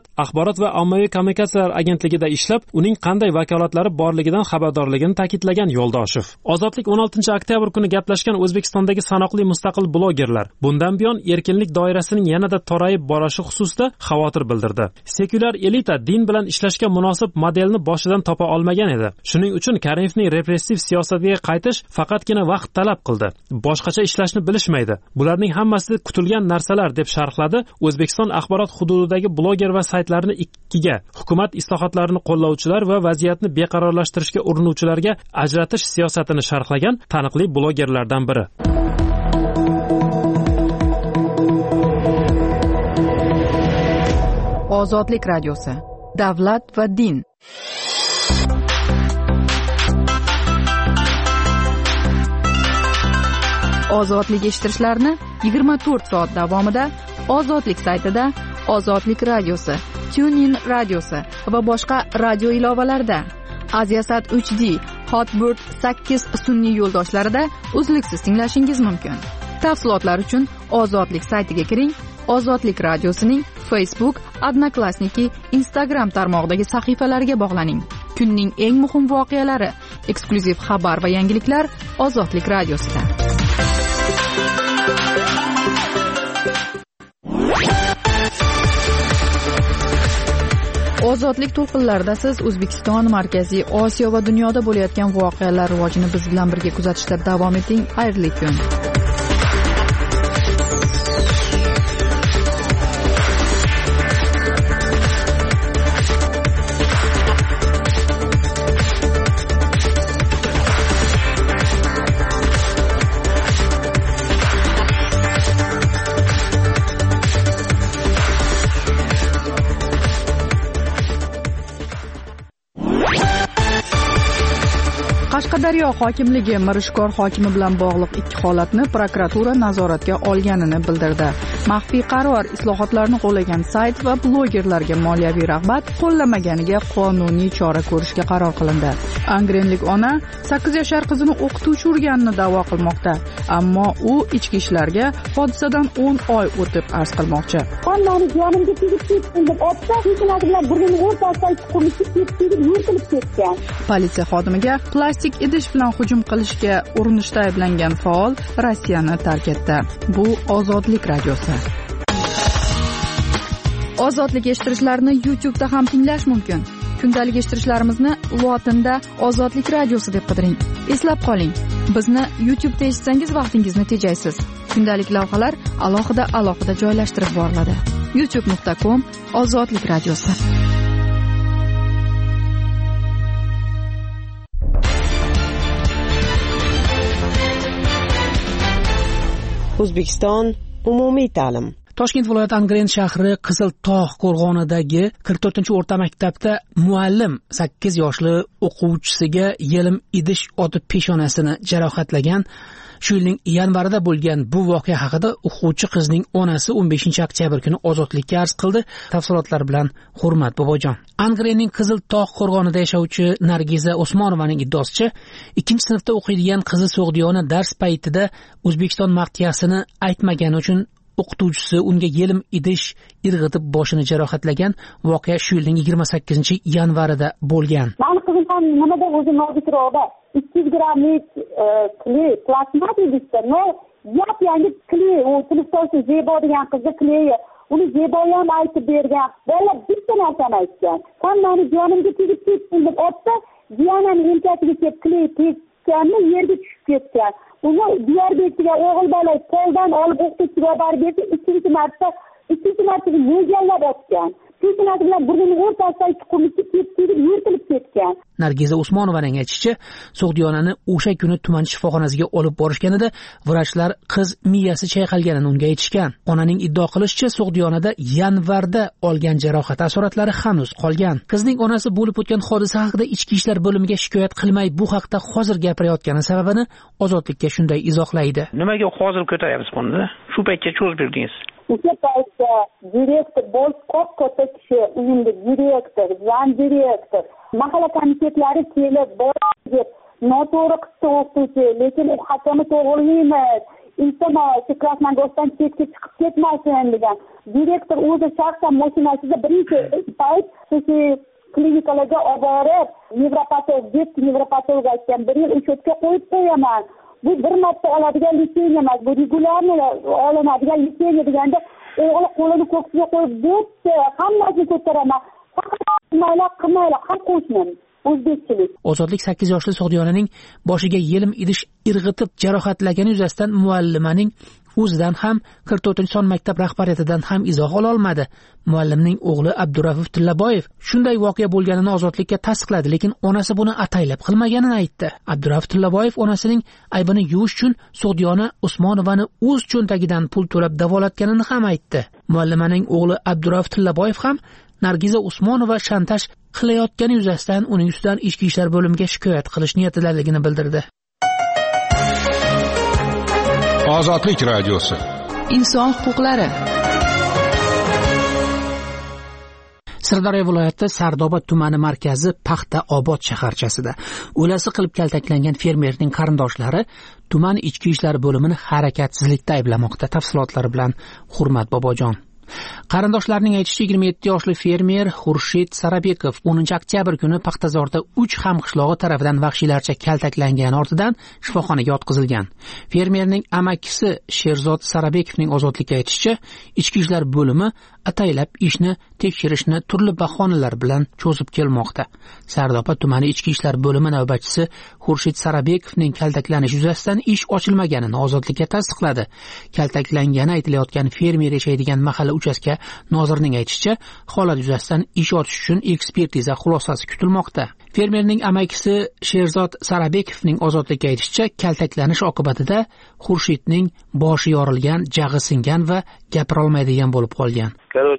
axborot va ommaviy kommunikatsiyalar agentligida ishlab, uning qanday vakolatlari borligidan xabardorligini ta'kidlagan Yo'ldoshev. Ozodlik 16 oktyabr kuni gaplashgan O'zbekistondagi sanoqli mustaqil blogerlar bundan buyon erkinlik doirasining yanada torayib borishi xususida xavotir bildirdi. Sekulyar elita din bilan ishlashga munosib modelni boshidan topa olmagan edi. Shuning uchun Karimovning repressiv siyosatiga qaytish faqatgina vaqt talab qildi. Boshqacha ishlashni bilishmaydi. Bularning hammasi kutilgan narsalar deb sharhladi O'zbekiston axborot hududidagi bloger va saytlarni ikkiga, hukumat islohotlarini qo'llovchilar va vaziyatni beqarorlashtirishga urinuvchilarga ajratish siyosatini sharhlagan taniqli blogerlardan biri. Ozodlik radiosi. Davlat va din. Ozodlik eshittirishlarini 24 soat davomida Ozodlik saytida, Ozodlik radiosi, TuneIn radiosi va boshqa radio ilovalarida, Aziasat 3D, Hotbird 8 sun'iy yo'ldoshlarida uzluksiz tinglashingiz mumkin. Tafsilotlar uchun Ozodlik saytiga kiring. Ozodlik radiosining Facebook, Odnoklassniki, Instagram tarmog'idagi sahifalariga bog'laning. Kunning eng muhim voqealari, eksklyuziv xabar va yangiliklar Ozodlik radiosida. Ozodlik to'lqinlarida siz O'zbekiston, Markaziy Osiyo va dunyoda bo'layotgan voqealar rivojini biz bilan birga kuzatishda davom eting. Xayrli kun. Qashqadaryo hokimligi Mirishkor hokimi bilan bog'liq ikki holatni prokuratura nazoratga olganini bildirdi. Maxfiy qaror islohotlarni qo'llagan sayt va blogerlarga moliyaviy rag'bat qo'llamaganiga qonuniy chora ko'rishga qaror qilindi. Angrenlik ona 8 yoshar qizini o'qituvchi urganini da'vo qilmoqda, ammo u ichki ishlarga hodisadan 10 oy o'tib arz qilmoqchi. Mani jonimga tegib ketdi deb otsa, hech bilan burnini o'rtasida qo'mishib ketib yurtilib ketgan. Politsiya xodimiga plastik idish bilan hujum qilishga urinishda ayblangan faol Rossiyani tark etdi. Bu Ozodlik radiosi. Ozodlik eshittirishlarini YouTube'da ham tinglash mumkin. Kundalik eshittirishlarimizni lotinda Ozodlik radiosi deb qidiring. Eslab qoling, bizni YouTube'da eshitsangiz vaqtingizni tejaysiz. Kundalik lavhalar alohida joylashtirib boriladi. youtube.com Ozodlik radiosi. O'zbekiston umumiy ta'lim. Toshkent viloyati Angren shahri Qiziltog' qo'rg'onidagi 44-o'rta maktabda muallim 8 yoshli o'quvchisiga yelim idish otib peshonasini jarohatlagan. Shu yilning yanvarida bo'lgan bu voqea haqida o'quvchi qizning onasi 15 oktyabr kuni ozodlikka arz qildi. Tafsilotlar bilan Hurmat Bobojon. Angrenning Qiziltog' qo'rg'onida yashovchi Nargiza Osmonovaning iddaosicha, 2-sinfda o'qiydigan qizi So'g'diyona dars paytida O'zbekiston maqtiyasini aytmagani uchun o'qituvchisi unga yelim idish irg'itib boshini jarohatlagan. Voqea shu yilning 28-yanvarida bo'lgan. Mani qizim ham nimada o'zi nozikroqda 200 grammlik kley, plastik idishda, yap yangi kley, u sinfdoshi Zebo degan qizni kleyi, uni Zeboga ham aytib bergan. Bola bitta narsani aytgan. Sen meni jonimga tegib ketding deb otsa, jiyanam yelkasiga kelib kley tekkanni yerga tushib ketgan. Uni Diyorbekga o'g'il bola qo'ldan olib o'qituvchiga olib berdi, ikkinchi marta mo'ljallab otgan. Peshonasi bilan burnini o'rtasida qo'mishib ketib yurtilib ketgan. Nargiza Usmonovaning aytishicha, So'g'diyonani o'sha kuni tuman shifoxonasiga olib borishganida vrachlar qiz miyasi chayqalganini unga aytishgan. Onaning iddio qilishicha, So'g'diyonada yanvarda olgan jarohat asoratlari hanuz qolgan. Qizning onasi bo'lib o'tgan hodisa haqida ichki ishlar bo'limiga shikoyat qilmay, bu haqda hozir gapirayotgani sababini Ozodlikka shunday izohlaydi. Nimaga hozir ko'taryapsiz buni? Shu paytga cho'zib berdingiz. O'sha paytda direktor bo'lib katta kishi, uyimda direktor, yan direktor, mahalla komitetlari kelib, deb noto'g'ri qildi o'qituvchi, lekin u hakami to'g'rilaymiz, iltimos shu Krasnodardan chetga chiqib ketmasin degan. Direktor o'zi shaxsan mashinasida birinchi payt shu klinikalarga olib borib, nevropatolog aytgan, 1 yil uchetga qo'yib qo'yaman. Bu bir marta oladigan litseniya emas, bu regularni olinadigan litseniya deganda o'g'li qo'lini ko'ksiga qo'yib, "Bo'pti, hammasini ko'taraman. Qilmaylar, ham qo'shnim." O'zbekchilik. Ozodlik 8 yoshli Sog'diyonaning boshiga yelim idish irg'itib jarohatlagani yuzasidan muallimaning o'zidan ham 44-son maktab rahbariyatidan ham izoh ola olmadi. Muallimning o'g'li Abdurafif Tillaboyev shunday voqea bo'lganini Ozodlikka tasdiqladi, lekin onasi buni ataylab qilmaganini aytdi. Abdurafif Tillaboyev onasining aybini yuvish uchun Sog'diyona Usmonovani o'z cho'ntagidan pul to'lab davolatganini ham aytdi. Muallimaning o'g'li Abdurafif Tillaboyev ham Nargiza Usmonova shantaj qilayotgani yuzasidan uning ustidan ichki ishlar bo'limiga shikoyat qilish niyatidaligini bildirdi. Ozodlik radiosi. Inson huquqlari. Sirdaryo viloyati Sardoba tumani markazi Paxta Obod shaharchasida o'lasi qilib kaltaklangan fermerning qarindoshlari tuman ichki ishlar bo'limini harakatsizlikda ayblamoqda. Tafsilotlari bilan Hurmat Bobojon. Qarindoshlarining aytishicha 27 yoshli fermer Xurshid Sarabekov 10 oktyabr kuni Paxtazorda 3 hamqishlog'i tarafidan vahshiylarcha kaltaklangani ortidan shifoxonaga yotqizilgan. Fermerning amakisi Sherzod Sarabekovning Ozodlikka aytishicha, ichki ishlar bo'limi ataylab ishni tekshirishni turli bahonalar bilan cho'zib kelmoqda. Sardoba tumani ichki ishlar bo'limi navbatchisi Xurshid Sarabekovning kaltaklanishi yuzasidan ish ochilmaganini Ozodlikka tasdiqladi. Kaltaklangani aytilayotgan fermer yashaydigan mahalla uchastka nozirining aytishicha, holat yuzasidan ish ochish uchun ekspertiza xulosasi kutilmoqda. Fermerning amakisi Sherzod Sarabekovning Ozodlikka aytishicha, kaltaklanish oqibatida Xurshidning boshi yorilgan, jag'i singan va gapira olmaydigan bo'lib qolgan.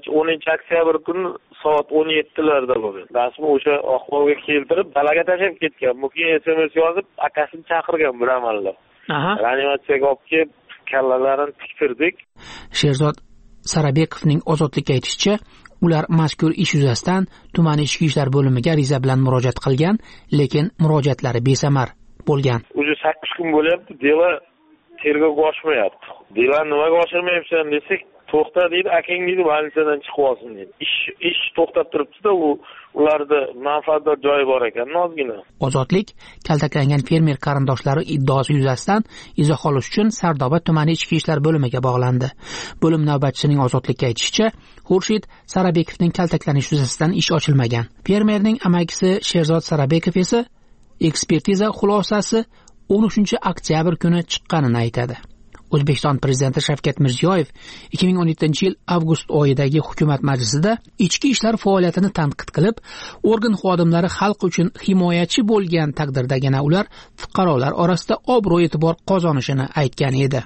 10 oktyabr kuni soat 17larda bo'lgan. Rasmi o'sha ahvolga keltirib, dalaga tashlab ketgan. Bu keyin SMS yozib, akasini chaqirgan bir amallab. Reanimatsiyaga olib kelib, kallalarini tiktirdik. Sherzod Sarabekovning Ozodlikka aytishicha, ular mazkur ish yuzasidan tuman ichki ishlar bo'limiga ariza bilan murojaat qilgan, lekin murojaatlari besamar bo'lgan. O'zi 8 kun bo'lyapti, dela tergovga oshmayapti. Dela nimaga oshirmayapsan desak, to'xta deydi, akang deydi, больницадан chiqib olsin deydi. Ish to'xtab turibdi-da, ularda manfaatdor joyi bor ekan, ozgina. Ozodlik kaltaklangan fermer qarindoshlari iddaosi yuzasidan izoh olish uchun Sardoba tumani ichki ishlar bo'limiga bog'landi. Bo'lim navbatchisining Ozodlikka aytishicha, Xurshid Sarabekovning kaltaklanishi yuzasidan ish ochilmagan. Fermerning amakisi Sherzod Sarabekov esa ekspertiza xulosasi 13 oktyabr kuni chiqqanini aytadi. O'zbekiston prezidenti Shavkat Mirziyoyev 2017-yil avgust oyidagi hukumat majlisida ichki ishlar faoliyatini tanqid qilib, organ xodimlari xalq uchun himoyachi bo'lgan taqdirdagina ular fuqarolar orasida obro' e'tibor qozonishini aytgan edi.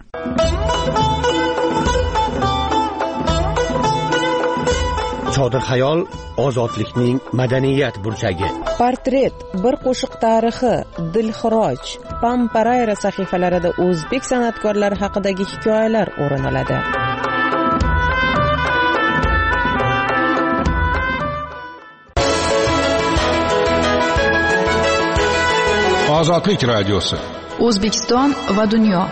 Chodir xayol ozodlikning madaniyat burchagi. Portret, bir qo'shiq tarixi, Dilxiroj, Pamparayra sahifalarida o'zbek san'atkorlari haqidagi hikoyalar o'rin oladi. Ozodlik radiosi. O'zbekiston va dunyo.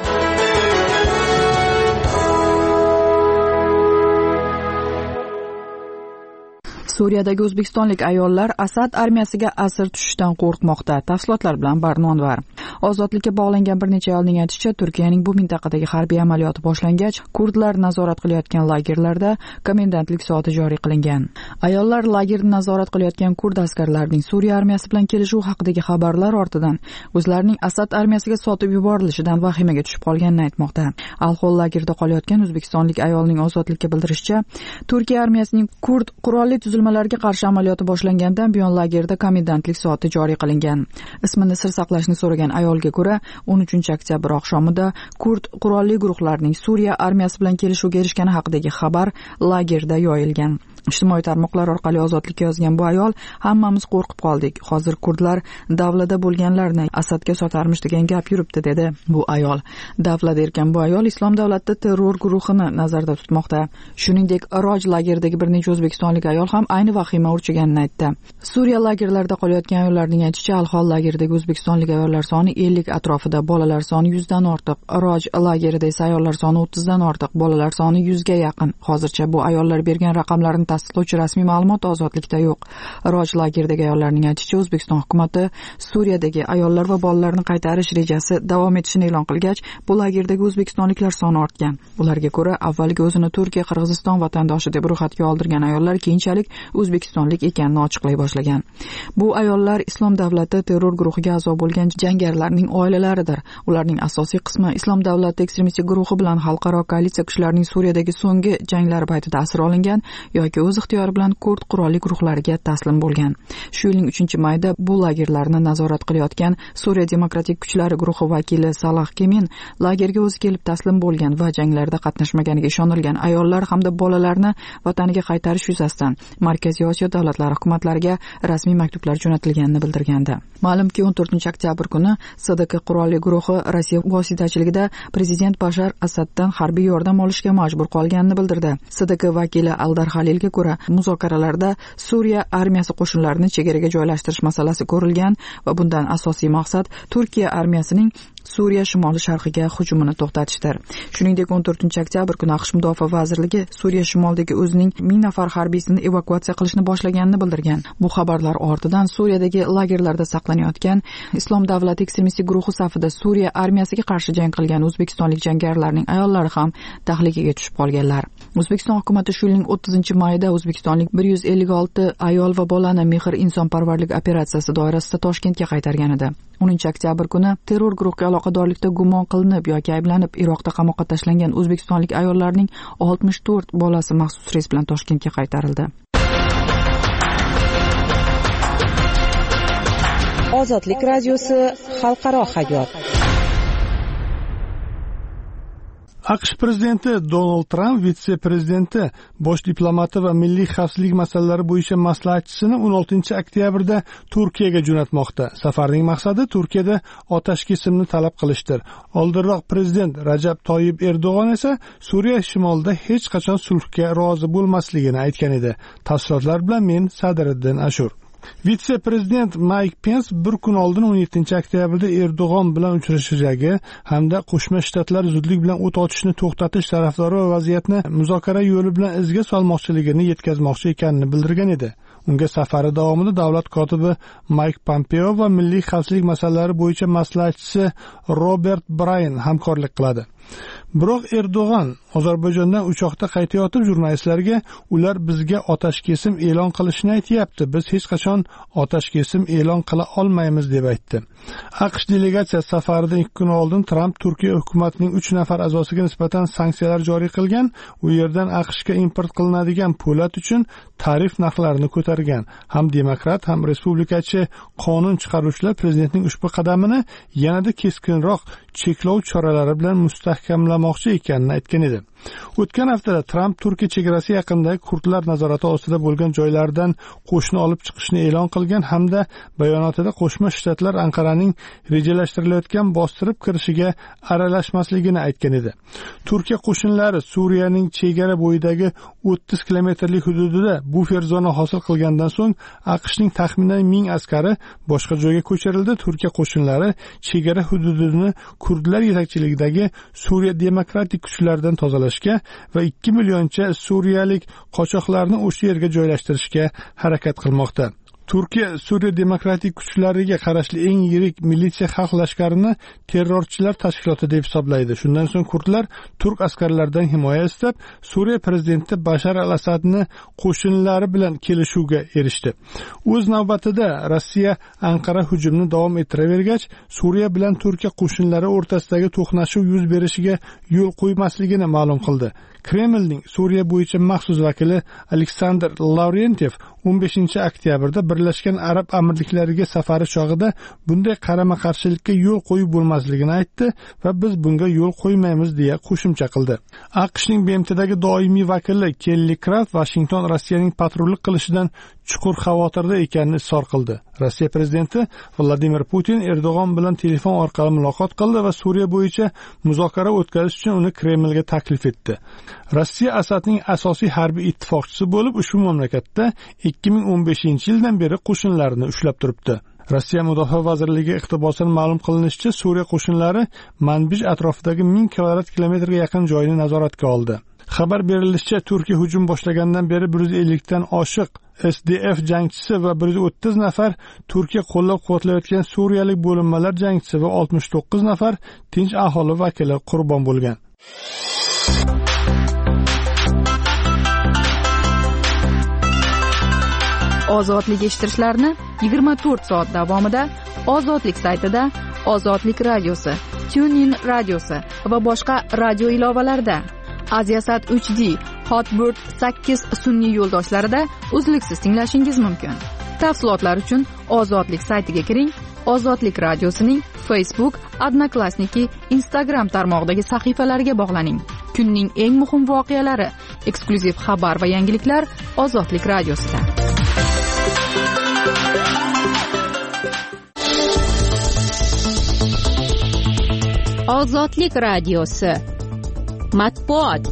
Suriyadagi o'zbekistonlik ayollar Asad armiyasiga asir tushishdan qo'rqmoqda. Tafsilotlar bilan Barnonvar. Ozodlikka bog'langan bir necha ayolning aytishicha, Turkiyaning bu mintaqadagi harbiy amaliyoti boshlangach, kurdlar nazorat qilayotgan lagerlarda komendantlik soati joriy qilingan. Ayollar lagerni nazorat qilayotgan kurd askarlarining Suriya armiyasi bilan kelishuv haqidagi xabarlar ortidan o'zlarining Asad armiyasiga sotib yuborilishidan vahimaga tushib qolganini aytmoqda. Al-Hol lagerda qolayotgan o'zbekistonlik ayolning Ozodlikka bildirishicha, Turkiya armiyasining kurd qurolli tuzilmalarga qarshi amaliyoti boshlangandan buyon lagerda komendantlik soati joriy qilingan. Ismini sir saqlashni so'ragan ayolga ko'ra, 13 oktyabr oqshomida kurd qurolli guruhlarining Suriya armiyasi bilan kelishuvga erishgani haqidagi xabar lagerda yoyilgan. Ijtimoiy tarmoqlar orqali Ozodlikka yozgan bu ayol: "Hammamiz qo'rqib qoldik. Hozir kurdlar davlada bo'lganlarni Asadga sotarmish degan gap yuribdi", dedi bu ayol. Davlat erkan bu ayol Islom davlatida terror guruhini nazarda tutmoqda. Shuningdek, Roj lageridagi bir necha o'zbekistonlik ayol ham ayni vahima urchiganini aytdi. Suriya lagerlarida qolayotgan ayollarning aytishicha, Al-Hol lageridagi o'zbekistonlik ayollar soni 50 atrofida, bolalar soni 100 dan ortiq. Roj lagerida esa ayollar soni 30 dan ortiq, bolalar soni 100 ga yaqin. Hozircha bu ayollar bergan raqamlarni tasdiqlovchi rasmiy ma'lumot Ozodlikda yo'q. Roj lageridagi ayollarning aytishicha, O'zbekiston hukumati Suriyadagi ayollar va bolalarni qaytarish rejasi davom etishini e'lon qilgach, bu lagerdagi o'zbekistonliklar soni ortgan. Ularga ko'ra, avvaliga o'zini Turkiya, Qirg'iziston vatandoshi deb ro'yxatga oldirgan ayollar keyinchalik o'zbekistonlik ekanini ochiqlay boshlagan. Bu ayollar Islom davlati terror guruhiga a'zo bo'lgan jangarilarning oilalaridir. Ularning asosiy qismi Islom davlati ekstremistik guruhi bilan xalqaro koalitsiya kuchlarining Suriyadagi so'nggi janglari paytida asir olingan yoki o'z ixtiyori bilan kurd qurolli guruhlariga taslim bo'lgan. Shu yilning 3-mayda bu lagerlarni nazorat qilayotgan Suriya demokratik kuchlari guruhi vakili Salah Kemin lagerga o'zi kelib taslim bo'lgan va janglarda qatnashmaganiga ishonilgan ayollar hamda bolalarni vataniga qaytarish yuzasidan Markaziy Osiyo davlatlari hukumatlariga rasmiy maktublar jo'natilganini bildirgandi. Ma'lumki, 14-oktyabr kuni SDK qurolli guruhi Rossiya vositachiligida prezident Bashar Asaddan harbiy yordam olishga majbur qolganini bildirdi. SDK vakili Aldar Halilga ko'ra, muzokaralarda Suriya armiyasi qo'shinlarini chegaraga joylashtirish masalasi ko'rilgan va bundan asosiy maqsad Turkiya armiyasining Suriya shimoli-sharqiga hujumini to'xtatishdir. Shuningdek, 14-oktyabr kuni AQSh Mudofaa vazirligi Suriya shimolidagi o'zining 1000 nafar harbiysini evakuatsiya qilishni boshlaganini bildirgan. Bu xabarlar ortidan Suriyadagi lagerlarda saqlanayotgan Islom davlati ekstremistik guruhi safida Suriya armiyasiga qarshi jang qilgan o'zbekistonlik jangarilarning ayollari ham tahlikaga tushib qolganlar. O'zbekiston hukumati shu yilning 30-mayida o'zbekistonlik 156 ayol va bolani mehr insonparvarlik operatsiyasi doirasida Toshkentga qaytargan edi. 10-oktyabr kuni terror guruhiga aloqadorlikda gumon qilinib yoki ayblanib Iroqda qamoqqa tashlangan o'zbekistonlik ayollarning 64 bolasi maxsus reys bilan Toshkentga qaytarildi. Ozodlik radiosi xalqaro hayot. AQSh prezidenti Donald Trump vitse-prezidenti, bosh diplomati va milliy xavfsizlik masalalari bo'yicha maslahatchisini 16-oktyabrda Turkiyaga jo'natmoqda. Safarning maqsadi Turkiyada otash kesimni talab qilishdir. Oldinroq prezident Rajab Toyyib Erdo'g'on esa Suriya shimolida hech qachon sulhga rozi bo'lmasligini aytgan edi. Tafsilotlar bilan men Sadriddin Ashur. Vitse-prezident Mike Pence bir kun oldin 17-oktyabrda Erdo'g'on bilan uchrashishagi hamda Qo'shma Shtatlar zudlik bilan o't ochishni to'xtatish tarafdori va vaziyatni muzokara yo'li bilan izga solmoqchiligini yetkazmoqchi ekanini bildirgan edi. Unga safari davomida davlat kotibi Mike Pompeo va milliy xavfsizlik masalalari bo'yicha maslahatchisi Robert Bryan hamkorlik qiladi. Biroq Erdo'g'on Ozarbayjondan uchoqda qaytayotib jurnalistlarga ular bizga otash kesim e'lon qilishni aytayapti. Biz hech qachon otash kesim e'lon qila olmaymiz deb aytdi. AQSh delegatsiyasi safaridan 2 kun oldin Trump Turkiya hukumatining 3 nafar a'zosiga nisbatan sanksiyalar joriy qilgan, u yerdan AQShga import qilinadigan po'lat uchun tarif narxlarini ko'targan. Ham demokrat, ham respublikachi qonun chiqaruvchilar prezidentning ushbu qadamini yanada keskinroq cheklov choralari bilan mustahkamlamoqchi ekanini aytgan edi. O'tgan haftada Trump Turkiya chegarasi yaqinidagi kurdlar nazorati ostida bo'lgan joylardan qo'shni olib chiqishni e'lon qilgan hamda bayonotida Qo'shma Shtatlar Anqaraning rejalashtirilayotgan bostirib kirishiga aralashmasligini aytgan edi. Turkiya qo'shinlari Suriyaning chegara bo'yidagi 30 kilometrlik hududida bufer zona hosil qilgandan so'ng AQShning taxminan 1000 askari boshqa joyga ko'chirildi. Turkiya qo'shinlari chegara hududini kurdlar yetakchiligidagi Suriya demokratik kuchlaridan tozalashga va 2 millioncha suriyalik qochoqlarni o'sha yerga joylashtirishga harakat qilmoqda. Turkiya Suriya demokratik kuchlariga qarashli eng yirik militsiya xalq lashkarini terrorchilar tashkiloti deb hisoblaydi. Shundan so'ng kurdlar turk askarlaridan himoya istab, Suriya prezidenti Bashar al-Asadni qo'shinlari bilan kelishuvga erishdi. O'z navbatida Rossiya Anqara hujumni davom ettiravergach, Suriya bilan Turkiya qo'shinlari o'rtasidagi to'qnashuv yuz berishiga yo'l qo'ymasligini ma'lum qildi. Kremlning Suriya bo'yicha maxsus vakili Aleksandr Lavrentiev 15-oktyabrda Birlashgan Arab Amirliklariga safari chog'ida bunday qarama-qarshilikka yo'l qo'yib bo'lmasligini aytdi va biz bunga yo'l qo'ymaymiz deya qo'shimcha qildi. AQShning BMTdagi doimiy vakili Kelli Kraft Washington Rossiyaning patrullik qilishidan chuqur xavotirda ekanini izhor qildi. Rossiya prezidenti Vladimir Putin Erdo'g'on bilan telefon orqali muloqot qildi va Suriya bo'yicha muzokara o'tkazish uchun uni Kremlga taklif etdi. Rossiya Asadning asosiy harbiy ittifoqchisi bo'lib, ushbu mamlakatda 2015-yildan beri qo'shinlarini ushlab turibdi. Rossiya Mudofaa vazirligi iqtibosidan ma'lum qilinishicha, Suriya qo'shinlari Manbij atrofidagi 1000 kvadrat kilometrga yaqin joyni nazoratga oldi. Xabar berilishicha, Turkiya hujum boshlagandan beri 150 dan oshiq SDF jangchisi va 130 nafar Turkiya qo'llab-quvvatlayotgan suriyalik bo'linmalar jangchisi va 69 nafar tinch aholi vakili qurbon bo'lgan. Ozodlik eshittirishlarni 24 soat davomida Ozodlik saytida, Ozodlik radiosi, TuneIn radiosi va boshqa radio ilovalarida, Aziasat 3D, Hotbird 8 sun'iy yo'ldoshlarida uzluksiz tinglashingiz mumkin. Tafsilotlar uchun Ozodlik saytiga kiring. Ozodlik radiosining Facebook, Odnoklassniki, Instagram tarmog'idagi sahifalariga bog'laning. Kunning eng muhim voqealari, eksklyuziv xabar va yangiliklar Ozodlik radiosida. Ozodlik radiosi matbuot.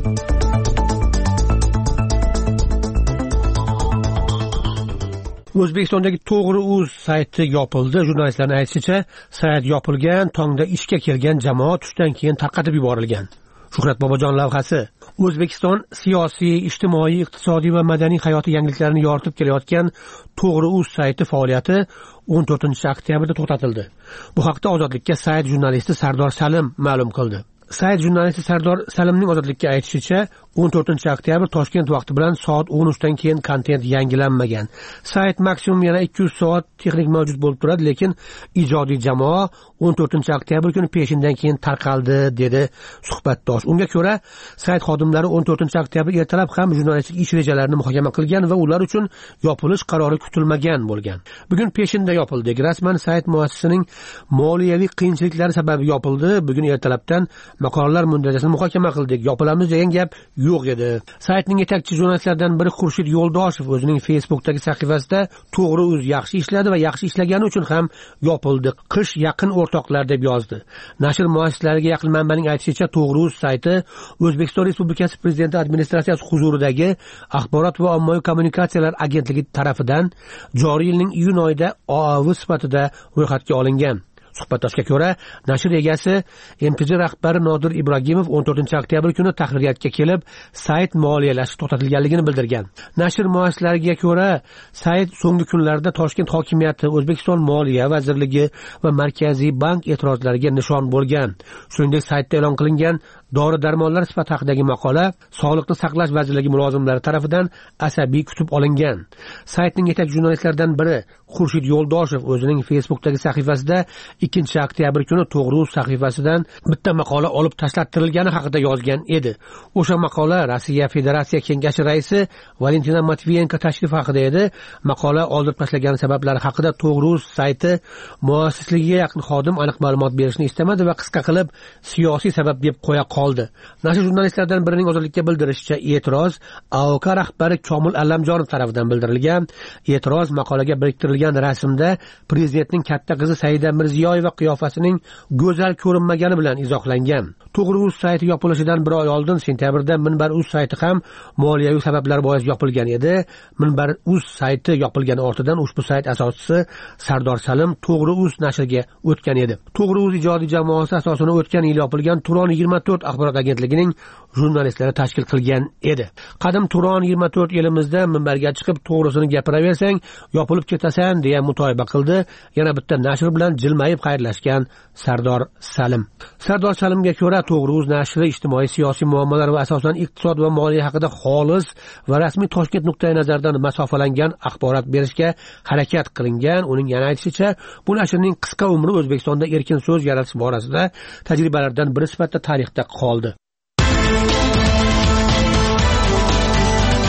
O'zbekistondagi To'g'ri.uz sayti yopildi. Jurnalistlarning aytishicha, sayt yopilgan, tongda ishga kelgan jamoa tushdan keyin tarqatib yuborilgan. Shuhrat Bobojon lavhasi. O'zbekiston siyosiy, ijtimoiy, iqtisodiy va madaniy hayoti yangiliklarini yoritib kelayotgan To'g'ri.uz sayti faoliyati 14-oktyabrda to'xtatildi. Bu haqda Ozodlikka sayt jurnalisti Sardor Salim ma'lum qildi. Sayt jurnalisti Sardor Salimning Ozodlikka aytishicha, 14-oktyabr Toshkent vaqti bilan soat 13 dan keyin kontent yangilanmagan. Sayt maksimum yana 200 soat texnik mavjud bo'lib turadi, lekin ijodiy jamoa 14-oktyabr kuni peshindan keyin tarqaldi, dedi suhbatdosh. Unga ko'ra, sayt xodimlari 14-oktyabr ertalab ham jurnalistik ish rejalarini muhokama qilgan va ular uchun yopilish qarori kutilmagan bo'lgan. Bugun peshinda yopildi. Rasman sayt muassisining moliyaviy qiyinchiliklari sabab yopildi. Bugun ertalabdan maqolalar muntajasini muhokama qildik. Yopilamiz degan gap yo'q edi. Saytning yetakchi jurnalistlaridan biri Xurshid Yo'ldoshev o'zining Facebook'dagi sahifasida To'g'ri.uz yaxshi ishladi va yaxshi ishlagani uchun ham yopildi. Qish yaqin o'rtoqlar deb yozdi. Nashr muassislariga yaqin manbaning aytishicha, To'g'ri.uz sayti O'zbekiston Respublikasi Prezidenti administratsiyasi huzuridagi Axborot va ommaviy kommunikatsiyalar agentligi tarafidan joriy yilning iyun oyida OAV sifatida ro'yxatga olingan. Suhbatdoshga ko'ra, nashr egasi MPJ rahbari Nodir Ibragimov 14-oktyabr kuni tahririyatga kelib, sayt moliyalashi to'xtatilganligini bildirgan. Nashr muassislariga ko'ra, sayt so'nggi kunlarda Toshkent hokimiyati, O'zbekiston Moliya vazirligi va Markaziy bank e'tirozlariga nishon bo'lgan. Shuningdek, saytda e'lon qilingan dori-darmonlar sifati haqidagi maqola Sog'liqni saqlash vazirligi mulozimlari tomonidan asabiy kutib olingan. Saytning yetakchi jurnalistlaridan biri Xurshid Yo'ldoshev o'zining Facebook'dagi sahifasida 2-oktyabr kuni To'g'ri.uz sahifasidan bitta maqola olib tashlattirilgani haqida yozgan edi. O'sha maqola Rossiya Federatsiya Kengashi raisi Valentina Matviyenko tashrifi haqida edi. Maqola oldirib tashlagan sabablari haqida To'g'ri.uz sayti muassisligiga yaqin xodim aniq ma'lumot berishni istamadi va qisqa qilib siyosiy sabab deb qo'ya qoldi. Nashr jurnalistlaridan birining Ozodlikka bildirishicha, e'tiroz AOK rahbari Komil Allamjonov tomonidan bildirilgan. E'tiroz maqolaga biriktirilgan rasmda prezidentning katta qizi Saida Mirziyoyeva qiyofasining go'zal ko'rinmagani bilan izohlangan. To'g'ri.uz sayti yopilishidan bir oy oldin sentabrda Minbar.uz sayti ham moliyaviy sabablar bois yopilgan edi. Minbar.uz sayti yopilgani ortidan ushbu sayt asoschisi Sardor Salim To'g'ri.uz nashriga o'tgan edi. To'g'ri.uz ijodiy jamoasi asosini o'tgan yil yopilgan Turon 24 axborot agentligining jurnalistlari tashkil qilgan edi. Qadim Turon 24 elimizda minbarga chiqib to'g'risini gapiraversang, yopilib ketasan deya mutoyiba qildi. Yana bitta nashr bilan jilmayib xayrlashgan Sardor Salim. Sardor Salimga ko'ra, To'g'ri.uz nashri ijtimoiy siyosiy muammolar va asosan iqtisod va moliya haqida xolis va rasmiy Toshkent nuqtai nazaridan masofalangan axborot berishga harakat qilingan. Uning yana aytishicha, bu nashrning qisqa umri O'zbekistonda erkin so'z yaratish borasida tajribalardan biri sifatida tarixda qoldi.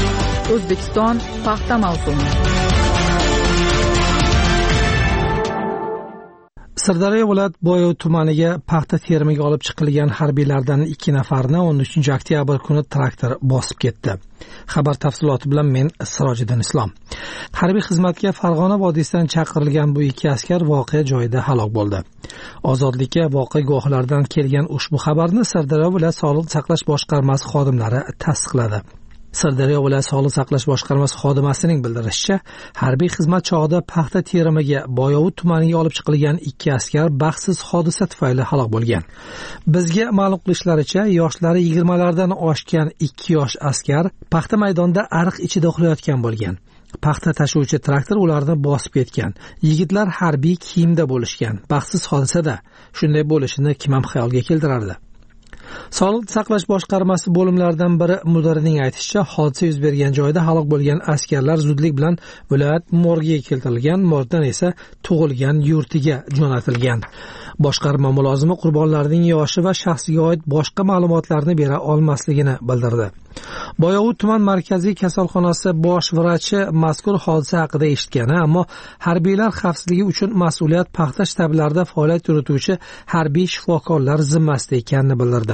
O'zbekiston paxta mavsumi. Sirdaryo viloyat Boyov tumaniga paxta terimiga olib chiqilgan harbiylardan 2 nafarni 13 oktyabr kuni traktor bosib ketdi. Xabar tafsiloti bilan men Sirojiddin Islom. Harbiy xizmatga Farg'ona vodiysidan chaqirilgan bu 2 askar voqea joyida halok bo'ldi. Ozodlikka voqea guvohlaridan kelgan ushbu xabarni Sirdaryo viloyat Sog'liqni saqlash boshqarmasi xodimlari tasdiqladi. Sirdaryo viloyat Sog'liqni saqlash boshqarmasi xodimasining bildirishicha, harbiy xizmat chog'ida paxta terimiga Boyovut tumaniga olib chiqilgan 2 askar baxtsiz hodisa tufayli halok bo'lgan. Bizga ma'lum qilishlaricha, yoshlari 20lardan oshgan 2 yosh askar paxta maydonida ariq ichida uxlayotgan bo'lgan. Paxta tashuvchi traktor ularni bosib ketgan. Yigitlar harbiy kiyimda bo'lishgan. Baxtsiz hodisada shunday bo'lishini kim ham xayolga keltirardi? Sog'liqni saqlash boshqarmasi bo'limlaridan biri mudirining aytishicha, hodisa yuz bergan joyda halok bo'lgan askarlar zudlik bilan viloyat morgiga keltirilgan, morgdan esa tug'ilgan yurtiga jo'natilgan. Boshqarma mulozimi qurbonlarning yoshi va shaxsiga oid boshqa ma'lumotlarni bera olmasligini bildirdi. Boyovut tuman markaziy kasalxonasi bosh vrachi mazkur hodisa haqida eshitgani, ammo harbiylar xavfsizligi uchun mas'uliyat paxta shtablarida faoliyat yurituvchi harbiy shifokorlar zimmasida ekanini bildirdi.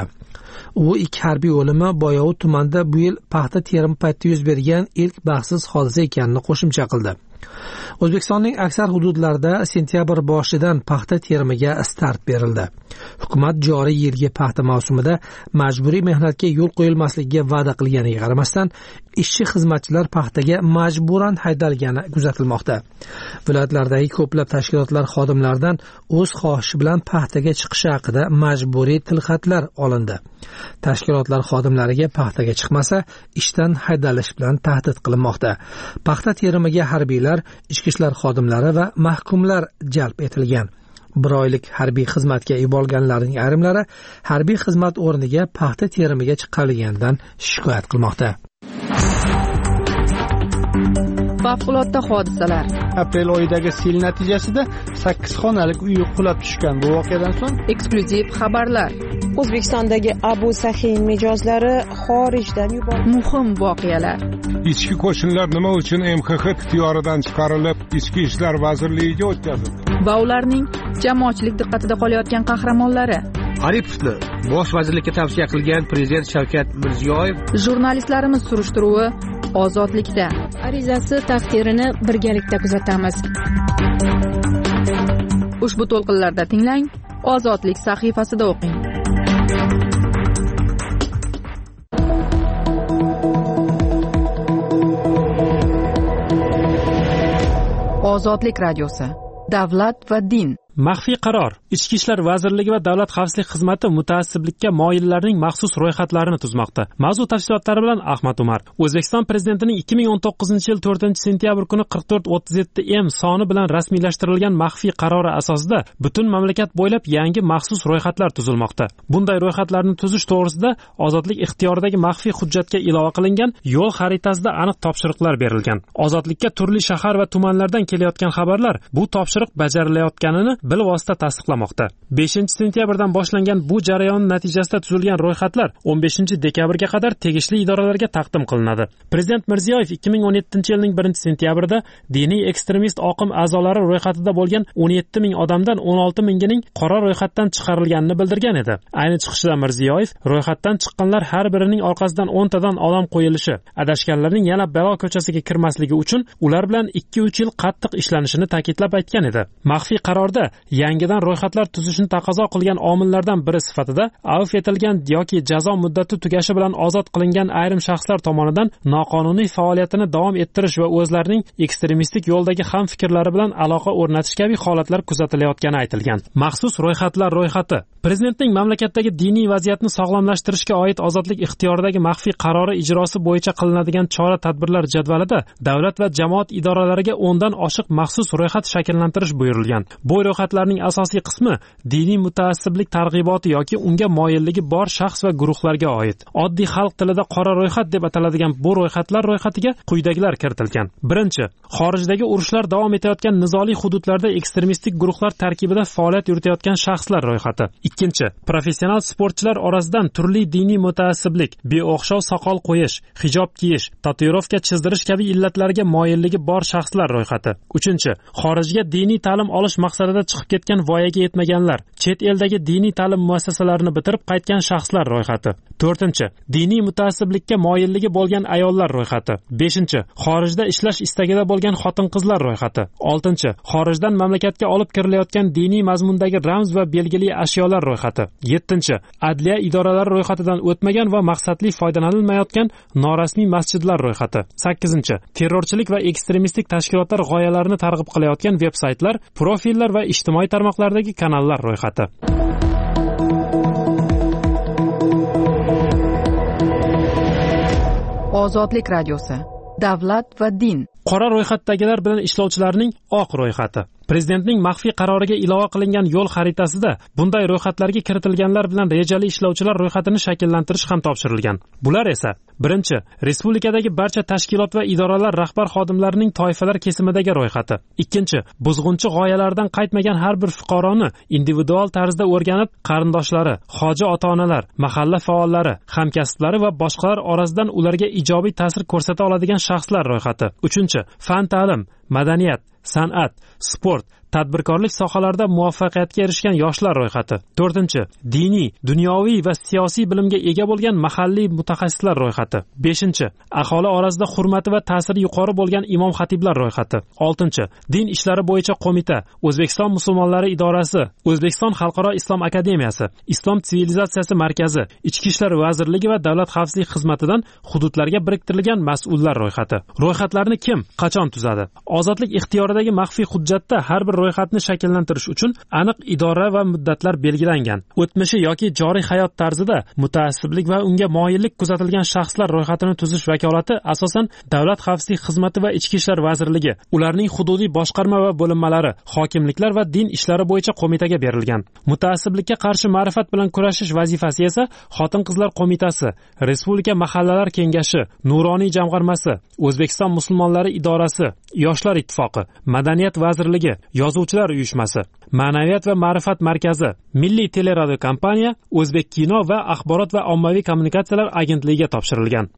U 2 harbiy o'limi Boyovut tumanida bu yil paxta terimi paytida yuz bergan ilk baxtsiz hodisa ekanini qo'shimcha qildi. O'zbekistonning aksar hududlarida sentyabr boshidan paxta terimiga start berildi. Hukumat joriy yilgi paxta mavsumida majburiy mehnatga yo'l qo'yilmasligiga va'da qilganiga qaramasdan, ishchi xizmatchilar paxtaga majburan haydalgani kuzatilmoqda. Viloyatlardagi ko'plab tashkilotlar xodimlaridan o'z xohishi bilan paxtaga chiqishi haqida majburiy tilxatlar olindi. Tashkilotlar xodimlariga paxtaga chiqmasa, ishdan haydalish bilan tahdid qilinmoqda. Paxta terimiga harbiylar, ichki ishlar xodimlari va mahkumlar jalb etilgan. 1 oylik harbiy xizmatga yuborilganlarning ayrimlari harbiy xizmat o'rniga paxta terimiga chiqarilganidan shikoyat qilmoqda. Favqulodda hodisalar. Aprel oyidagi sel natijasida 8 xonalik uy qulab tushgan. Bu voqeadan so'ng eksklyuziv xabarlar. O'zbekistondagi Abu Sahin mijozlari xorijdan yuborildi. Muhim voqealar. Ichki qo'shinlar nima uchun MXX ixtiyoridan chiqarilib, Ichki ishlar vazirligiga o'tkazildi? Va ularning jamoatchilik diqqatida qolayotgan qahramonlari. Aripovni bosh vazirlikka tavsiya qilgan prezident Shavkat Mirziyoyev. Jurnalistlarimiz surishtiruvi ozodlikda. Arizasi taqdirini birgalikda kuzatamiz. Ushbu to'lqinlarda tinglang, Ozodlik sahifasida o'qing. Ozodlik radiosi. Davlat va din. Maxfiy qaror. Ichki ishlar vazirligi va davlat xavfsizlik xizmati mutaassiblikka moyillarning maxsus ro'yxatlarini tuzmoqda. Mavzu tafsilotlari bilan Ahmad Umar. O'zbekiston prezidentining 2019-yil 4-sentyabr kuni 4437M soni bilan rasmiylashtirilgan maxfiy qarori asosida butun mamlakat bo'ylab yangi maxsus ro'yxatlar tuzilmoqda. Bunday ro'yxatlarni tuzish to'g'risida Ozodlik ixtiyoridagi maxfiy hujjatga ilova qilingan yo'l xaritasida aniq topshiriqlar berilgan. Ozodlikka turli shahar va tumanlardan kelayotgan xabarlar bu topshiriq bajarilayotganini bilvosita tasdiqlamoqda. 5-sentyabrdan boshlangan bu jarayon natijasida tuzilgan ro'yxatlar 15-dekabrga qadar tegishli idoralarga taqdim qilinadi. Prezident Mirziyoyev 2017-yilning 1-sentyabrida diniy ekstremist oqim a'zolari ro'yxatida bo'lgan 17 ming odamdan 16 mingining qora ro'yxatdan chiqarilganini bildirgan edi. Ayni chiqishida Mirziyoyev ro'yxatdan chiqqanlar har birining orqasidan 10 tadan odam qo'yilishi, adashganlarning yana balo ko'chasiga kirmasligi uchun ular bilan 2-3 yil qattiq ishlanishini ta'kidlab aytgan edi. Maxfiy qarorda yangidan ro'yxatlar tuzishni taqozo qilgan omillardan biri sifatida avf etilgan yoki jazo muddati tugashi bilan ozod qilingan ayrim shaxslar tomonidan noqonuniy faoliyatini davom ettirish va o'zlarining ekstremistik yo'ldagi ham fikrlari bilan aloqa o'rnatish kabi holatlar kuzatilayotgani aytilgan. Maxsus ro'yxatlar ro'yxati Prezidentning mamlakatdagi diniy vaziyatni sog'lomlashtirishga oid Ozodlik ixtiyoridagi maxfiy qarori ijrosi bo'yicha qilinadigan chora-tadbirlar jadvalida davlat va jamoat idoralariga 10 dan oshiq maxsus ro'yxat shakllantirish buyurilgan. Bu ro'yxatlarning asosiy qismi qismi diniy mutaassiblik targ'iboti yoki unga moyilligi bor shaxs va guruhlarga oid. Oddiy xalq tilida qora ro'yxat deb ataladigan bu ro'yxatlar ro'yxatiga quyidagilar kiritilgan. Birinchi, xorijdagi urushlar davom etayotgan nizoli hududlarda ekstremistik guruhlar tarkibida faoliyat yuritayotgan shaxslar ro'yxati. Ikkinchi, professional sportchilar orasidan turli diniy mutaassiblik, beo'xshov soqol qo'yish, hijob kiyish, tatuirovka chizdirish kabi illatlarga moyilligi bor shaxslar ro'yxati. Uchinchi, xorijga diniy ta'lim olish maqsadida chiqib ketgan voyaga yetmaganlar, chet eldagi diniy ta'lim muassasalarini bitirib qaytgan shaxslar ro'yxati. To'rtinchi, diniy mutaassiblikka moyilligi bo'lgan ayollar ro'yxati. Beshinchi, xorijda ishlash istagida bo'lgan xotin-qizlar ro'yxati. Oltinchi, xorijdan mamlakatga olib kirilayotgan diniy mazmundagi ramz va belgili ashyolar ro'yxati. Yettinchi, adliya idoralari ro'yxatidan o'tmagan va maqsadli foydalanilmayotgan norasmiy masjidlar ro'yxati. Sakkizinchi, terrorchilik va ekstremistik tashkilotlar g'oyalarini targ'ib qilayotgan veb-saytlar, profillar va ijtimoiy tarmoqlardagi kanallar ro'yxati. Ozodlik radiosi. Davlat va din. Qora ro'yxatdagilar bilan ishlovchilarning oq ro'yxati. Prezidentning maxfiy qaroriga ilova qilingan yo'l xaritasida bunday ro'yxatlarga kiritilganlar bilan rejali ishlovchilar ro'yxatini shakllantirish ham topshirilgan. Bular esa: birinchi, respublikadagi barcha tashkilot va idoralar rahbar xodimlarining toifalar kesimidagi ro'yxati. Ikkinchi, buzg'unchi g'oyalardan qaytmagan har bir fuqaroni individual tarzda o'rganib, qarindoshlari, hoji ota-onalar, mahalla faollari, hamkasblari va boshqalar orasidan ularga ijobiy ta'sir ko'rsata oladigan shaxslar ro'yxati. Uchinchi, fan ta'lim, madaniyat, san'at, sport, tadbirkorlik sohalarida muvaffaqiyatga erishgan yoshlar ro'yxati. To'rtinchi, diniy, dunyoviy va siyosiy bilimga ega bo'lgan mahalliy mutaxassislar ro'yxati. Beshinchi, aholi orasida hurmati va ta'siri yuqori bo'lgan imom xatiblar ro'yxati. Oltinchi, din ishlari bo'yicha qo'mita, O'zbekiston musulmonlari idorasi, O'zbekiston xalqaro islom akademiyasi, Islom sivilizatsiyasi markazi, Ichki ishlar vazirligi va davlat xavfsizlik xizmatidan hududlarga biriktirilgan mas'ullar ro'yxati. Ro'yxatlarni kim, qachon tuzadi? Ozodlik ixtiyoridagi maxfiy hujjatda har bir ro'yxatni shakllantirish uchun aniq idora va muddatlar belgilangan. O'tmishi yoki joriy hayot tarzida mutaassiblik va unga moyillik kuzatilgan shaxslar ro'yxatini tuzish vakolati asosan davlat xavfsizlik xizmati va ichki ishlar vazirligi, ularning hududiy boshqarma va bo'linmalari, hokimliklar va din ishlari bo'yicha qo'mitaga berilgan. Mutaassiblikka qarshi ma'rifat bilan kurashish vazifasi esa xotin-qizlar qo'mitasi, Respublika mahallalar kengashi, Nuroniy jamg'armasi, O'zbekiston musulmonlari idorasi, Yoshlar ittifoqi, Madaniyat vazirligi, Yozuvchilar uyushmasi, Ma'naviyat va ma'rifat markazi, Milliy teleradio kompaniya, O'zbek kino va axborot va ommaviy kommunikatsiyalar agentligiga topshirilgan.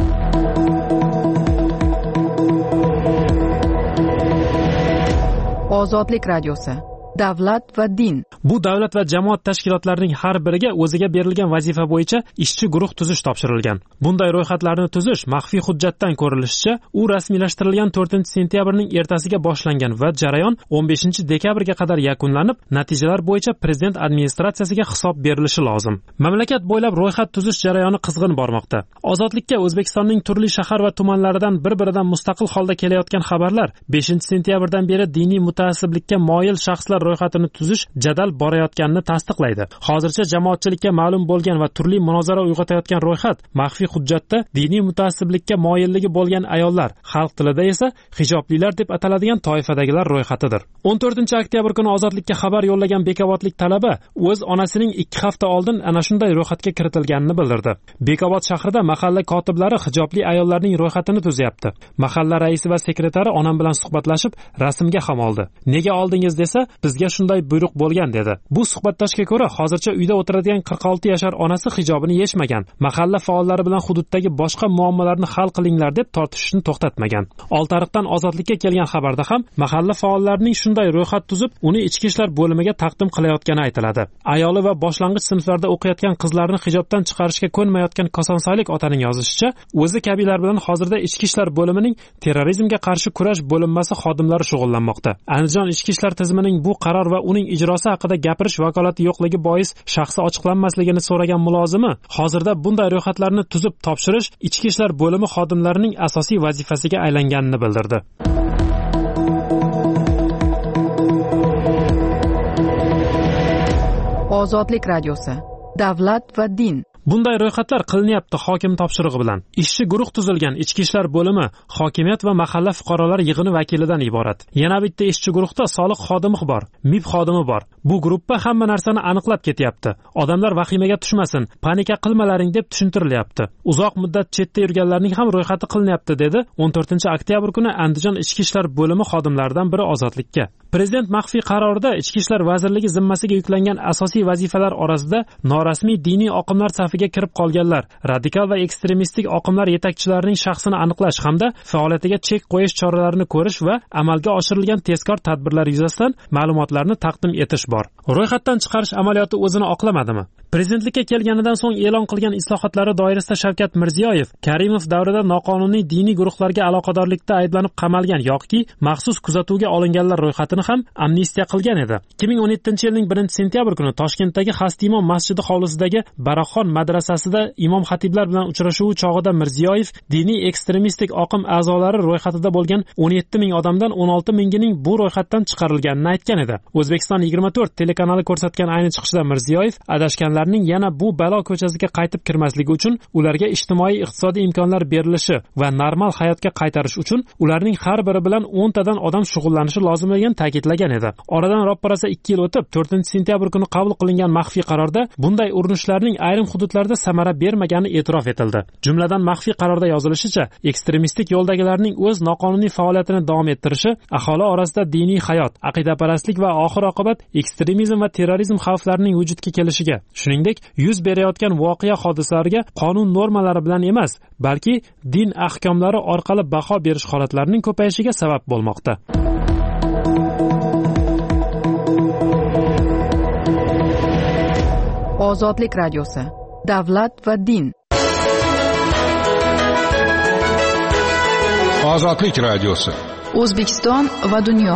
Ozodlik radiosi. Davlat va din. Bu davlat va jamoat tashkilotlarining har biriga o'ziga berilgan vazifa bo'yicha ishchi guruh tuzish topshirilgan. Bunday ro'yxatlarni tuzish maxfiy hujjatdan ko'rilishicha, u rasmiylashtirilgan 4-sentyabrning ertasiga boshlangan va jarayon 15-dekabrga qadar yakunlanib, natijalar bo'yicha prezident administratsiyasiga hisob berilishi lozim. Mamlakat bo'ylab ro'yxat tuzish jarayoni qizg'in bormoqda. Ozodlikka O'zbekistonning turli shahar va tumanlaridan bir-biridan mustaqil holda kelayotgan xabarlar 5-sentyabrdan beri diniy mutaassiblikka moyil shaxslar ro'yxatini tuzish jadal borayotganini tasdiqlaydi. Hozircha jamoatchilikka ma'lum bo'lgan va turli munozara uyg'otayotgan ro'yxat maxfiy hujjatda diniy mutaassiblikka moyilligi bo'lgan ayollar, xalq tilida esa hijoblilar deb ataladigan toifadagilar ro'yxatidir. 14-oktyabr kuni Ozodlikka xabar yo'llagan Bekobodlik talaba o'z onasining 2 hafta oldin ana shunday ro'yxatga kiritilganini bildirdi. Bekobod shahrida mahalla kotiblari hijobli ayollarning ro'yxatini tuzyapti. Mahalla raisi va sekretari onam bilan suhbatlashib, rasmga ham oldi. Nega oldingiz desa, bizga shunday buyruq bo'lgan dedi. Bu suhbatdoshga ko'ra, hozircha uyda o'tiradigan 46 yashar onasi hijobini yechmagan. Mahalla faollari bilan hududdagi boshqa muammolarni hal qilinglar deb tortishishni to'xtatmagan. Oltiariqdan Ozodlikka kelgan xabarda ham mahalla faollarining shunday ro'yxat tuzib, uni ichki ishlar bo'limiga taqdim qilayotgani aytiladi. Ayoli va boshlang'ich sinflarda o'qiyotgan qizlarni hijobdan chiqarishga ko'nmayotgan Kosonsoylik otaning yozishicha, o'zi kabilar bilan hozirda ichki ishlar bo'limining terrorizmga qarshi kurash bo'linmasi xodimlari shug'ullanmoqda. Andijon ichki ishlar tizimining bu qaror va uning ijrosi haqida gapirish vakolati yo'qligi bois shaxsi ochiqlanmasligini so'ragan mulozimi, hozirda bunday ro'yxatlarni tuzib topshirish ichki ishlar bo'limi xodimlarining asosiy vazifasiga aylanganini bildirdi. Ozodlik radiosi. Davlat va din. bunday ro'yxatlar qilinyapti hokim topshirig'i bilan. Ishchi guruh tuzilgan ichki ishlar bo'limi, hokimiyat va mahalla fuqarolar yig'ini vakilidan iborat. Yana bitta ishchi guruhda soliq xodimi bor, MIB xodimi bor. Bu guruhda hamma narsani aniqlab ketyapti. Odamlar vahimaga tushmasin, panika qilmalaring deb tushuntirilyapti. Uzoq muddat chetda yurganlarning ham ro'yxati qilinyapti, dedi 14-oktyabr kuni Andijon ichki ishlar bo'limi xodimlaridan biri Ozodlikka. Prezident maxfiy qarorida Ichki ishlar vazirligi zimmasiga yuklangan asosiy vazifalar orasida norasmiy diniy oqimlar safiga kirib qolganlar, radikal va ekstremistik oqimlar yetakchilarining shaxsini aniqlash hamda faoliyatiga chek qo'yish choralarini ko'rish va amalga oshirilgan tezkor tadbirlar yuzasidan ma'lumotlarni taqdim etish bor. Ro'yxatdan chiqarish amaliyoti o'zini oqlamadimi? Prezidentlikka kelganidan so'ng e'lon qilgan islohotlari doirasida Shavkat Mirziyoyev Karimov davrida noqonuniy diniy guruhlarga aloqadorlikda ayblanib qamalgan yoki maxsus kuzatuvga olinganlar ro'yxatini ham amnistiya qilgan edi. 2017-yilning 1-sentyabr kuni Toshkentdagi Xastimon masjidi hovlisidagi Baraxon madrasasida imom xatiblar bilan uchrashuvi chog'ida Mirziyoyev diniy ekstremistik oqim a'zolari ro'yxatida bo'lgan 17 ming odamdan 16 mingining bu ro'yxatdan chiqarilganini aytgan edi. O'zbekiston 24 telekanali ko'rsatgan ayni chiqishda Mirziyoyev adashganlarning yana bu balo ko'chasiga qaytib kirmasligi uchun ularga ijtimoiy iqtisodiy imkonlar berilishi va normal hayotga qaytarish uchun ularning har biri bilan 10 tadan odam shug'ullanishi lozimligini ta'kidlagan edi. Oradan ropparasa 2 yil o'tib 4-sentyabr kuni qabul qilingan maxfiy qarorda bunday urinishlarning ayrim hududlarda samara bermagani e'tirof etildi. Jumladan maxfiy qarorda yozilishicha, ekstremistik yo'ldagilarning o'z noqonuniy faoliyatini davom ettirishi aholi orasida diniy hayot, aqidaparastlik va oxir-oqibat ekstremizm va terrorizm xavflarining vujudga kelishiga, shuningdek, yuz berayotgan voqea hodisalariga qonun normalari bilan emas, balki din ahkomlari orqali baho berish holatlarining ko'payishiga sabab bo'lmoqda. Ozodlik radiosi. Davlat va din. Ozodlik radiosi. O'zbekiston va dunyo.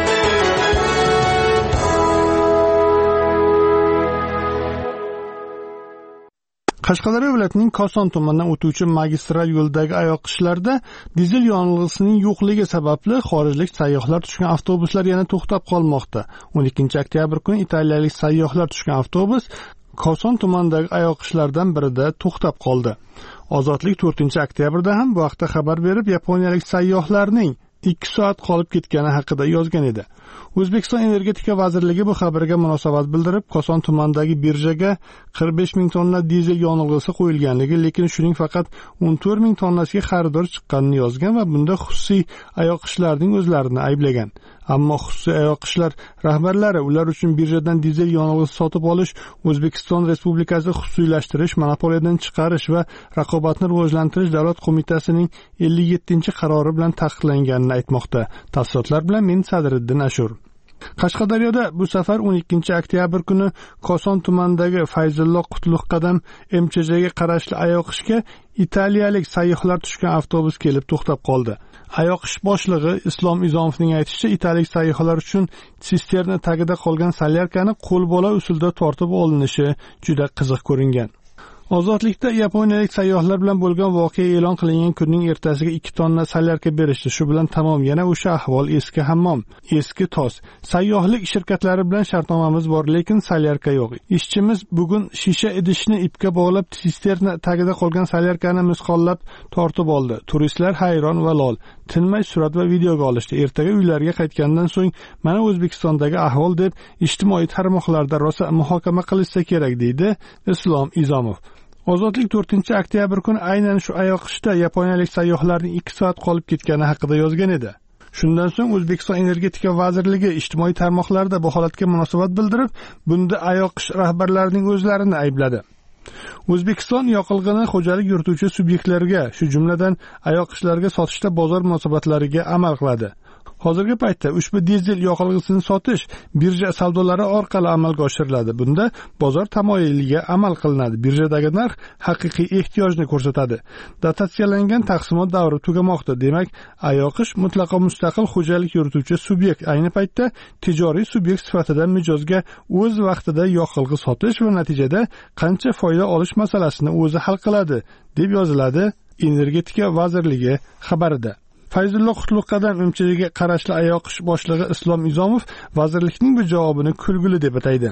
Qashqadaryo viloyatining Koson tumanidan o'tuvchi magistral yo'ldagi ayoqishlarda dizel yonilg'isining yo'qligi sababli xorijlik sayyohlar tushgan avtobuslar yana to'xtab qolmoqda. 12-oktyabr kuni italiyalik sayyohlar tushgan avtobus Koson tumanidagi ayoqishlardan birida to'xtab qoldi. Ozodlik 4-oktyabrda ham bu haqda xabar berib, yaponiyalik sayyohlarning 2 soat qolib ketgani haqida yozgan edi. O'zbekiston Energetika vazirligi bu xabarga munosabat bildirib, Koson tumanidagi birjaga 45 ming tonna dizel yonilg'isi qo'yilganligi, lekin shuning faqat 14 ming tonnasiga xaridor chiqqanini yozgan va bunda xususiy ayoqishlarning o'zlarini ayblagan. Ammo xususiy ayoqishlar rahbarlari ular uchun birjadan dizel yonilg'isi sotib olish O'zbekiston Respublikasi xususiylashtirish, monopoliyadan chiqarish va raqobatni rivojlantirish davlat qo'mitasining 57-qarori bilan taqiqlanganini aytmoqda. Tafsilotlar bilan men Sadriddin Ashur. Qashqadaryoda bu safar 12-oktyabr kuni Koson tumanidagi Fayzullo Qutlug'qadam MCJga qarashli ayoqishga italiyalik sayyohlar tushgan avtobus kelib to'xtab qoldi. Ayoqish boshlig'i Islom Izomovning aytishicha, italiyalik sayyohlar uchun sisterna tagida qolgan solyarkani qo'lbola usulda tortib olinishi juda qiziq ko'ringan. Ozodlikda yaponiyalik sayyohlar bilan bo'lgan voqea e'lon qilingan kunning ertasiga 2 tonna solyarka berishdi. Shu bilan tamom, yana o'sha ahvol, eski hammom, eski tos. Sayyohlik shirkatlari bilan shartnomamiz bor, lekin solyarka yo'q. Ishchimiz bugun shisha idishni ipga bog'lab sisterna tagida qolgan solyarkani misqollab tortib oldi. Turistlar hayron va lol. Tinmay surat va videoga olishdi. Ertaga uylariga qaytgandan so'ng mana O'zbekistondagi ahvol deb ijtimoiy tarmoqlarda rosa muhokama qilishsa kerak, deydi Islom Izomov. Ozodlik 4-oktyabr kuni aynan shu ayoqishda yaponiyalik sayyohlarning 2 soat qolib ketgani haqida yozgan edi. Shundan so'ng O'zbekiston Energetika vazirligi ijtimoiy tarmoqlarda bu holatga munosabat bildirib, bunda ayoqish rahbarlarining o'zlarini aybladi. O'zbekiston yoqilg'ini xo'jalik yurituvchi subyektlarga, shu jumladan ayoqishlarga sotishda bozor munosabatlariga amal qiladi. Hozirgi paytda ushbu dizel yoqilg'isini sotish birja savdolari orqali amalga oshiriladi. Bunda bozor tamoyiliga amal qilinadi. Birjadagi narx haqiqiy ehtiyojni ko'rsatadi. Dotatsiyalangan taqsimot davri tugamoqda. Demak, ayoqish mutlaqo mustaqil xo'jalik yurituvchi subyekt. Ayni paytda tijoriy subyekt sifatida mijozga o'z vaqtida yoqilg'i sotish va natijada qancha foyda olish masalasini o'zi hal qiladi, deb yoziladi Energetika vazirligi xabarida. Fayzullo Qutlug'qadam MCJga qarashli ayoqish boshlig'i Islom Izomov vazirlikning bu javobini kulgili deb ataydi.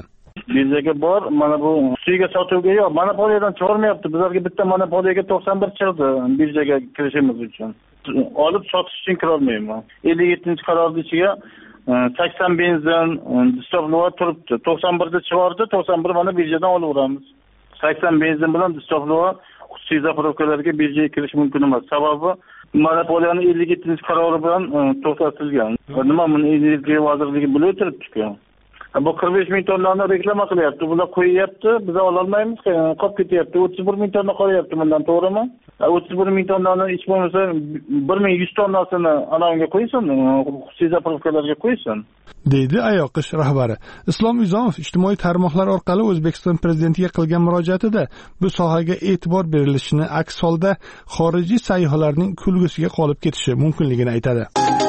birjaga bor, mana bu xususiyga sotuvga yo'q, monopoliyadan chiqarmayapti. Bizlarga bitta monopoliyaga 91 chiqdi birjaga kirishimiz uchun. Olib sotish uchun kira olmayman. 57-qarorning ichiga 80 benzin distavlova turibdi. 91da chiqardi, 91 mana birjadan olaveramiz. 80 benzin bilan distavlova xususiy zapravkalarga birjaga kirish mumkin emas. Sababi monopoliyaning 57-qarori bilan to'xtatilgan. Nima buni Energiya vazirligi bilib turibdi-ku. Bu 45 ming tonnani reklama qilyapti. Bular qo'yyapti, biz ola olmaymiz, qolib ketyapti. 31 ming tonna qolyapti bundan, to'g'rimi? 31 ming tonnani hech bo'lmasa 1100 tonnasini anavga qo'ysin, xususiy zapravkalarga qo'ysin. deydi Ayoqish rahbari. Islom Uzomov ijtimoiy tarmoqlar orqali O'zbekiston prezidentiga qilgan murojaatida bu sohaga e'tibor berilishini, aks holda xorijiy sayyohlarning kulgusiga qolib ketishi mumkinligini aytadi.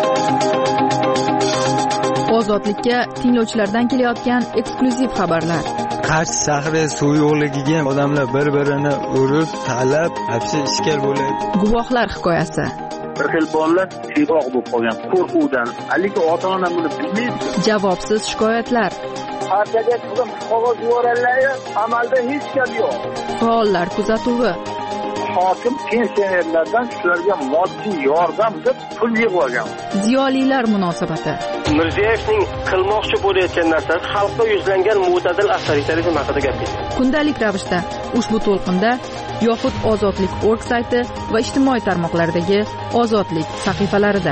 Ozodlikka tinglovchilardan kelayotgan eksklyuziv xabarlar. Qarshi shahri suv yo'qligiga odamlar bir-birini urib, talab, hapsi ishkal bo'ladi. Guvohlar hikoyasi. Bir xil bolalar siyroq bo'lib qolgan qo'rquvdan. Lekin ota-ona buni bilmaydi. Javobsiz shikoyatlar. Partiyaga qilib qog'oz yuborganlar, amalda hech gap yo'q. Faollar kuzatuvi. Hokim pensionerlardan shularga moddiy yordam deb pul yig'ib. Ziyolilar munosabati. Mirziyevning qilmoqchi bo'layotgan narsasi xalqqa yuzlangan mo'tadil avtoritarizm haqida gapirdi. Kundalik ravishda ushbu to'lqinda yoxud Ozodlik org sayti va ijtimoiy tarmoqlardagi Ozodlik sahifalarida.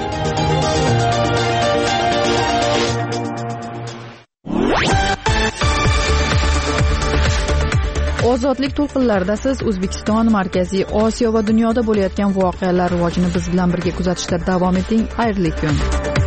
Ozodlik to'lqinlarida siz O'zbekiston, Markaziy Osiyo va dunyoda bo'layotgan voqealar rivojini biz bilan birga kuzatishda davom eting. Xayrli kun.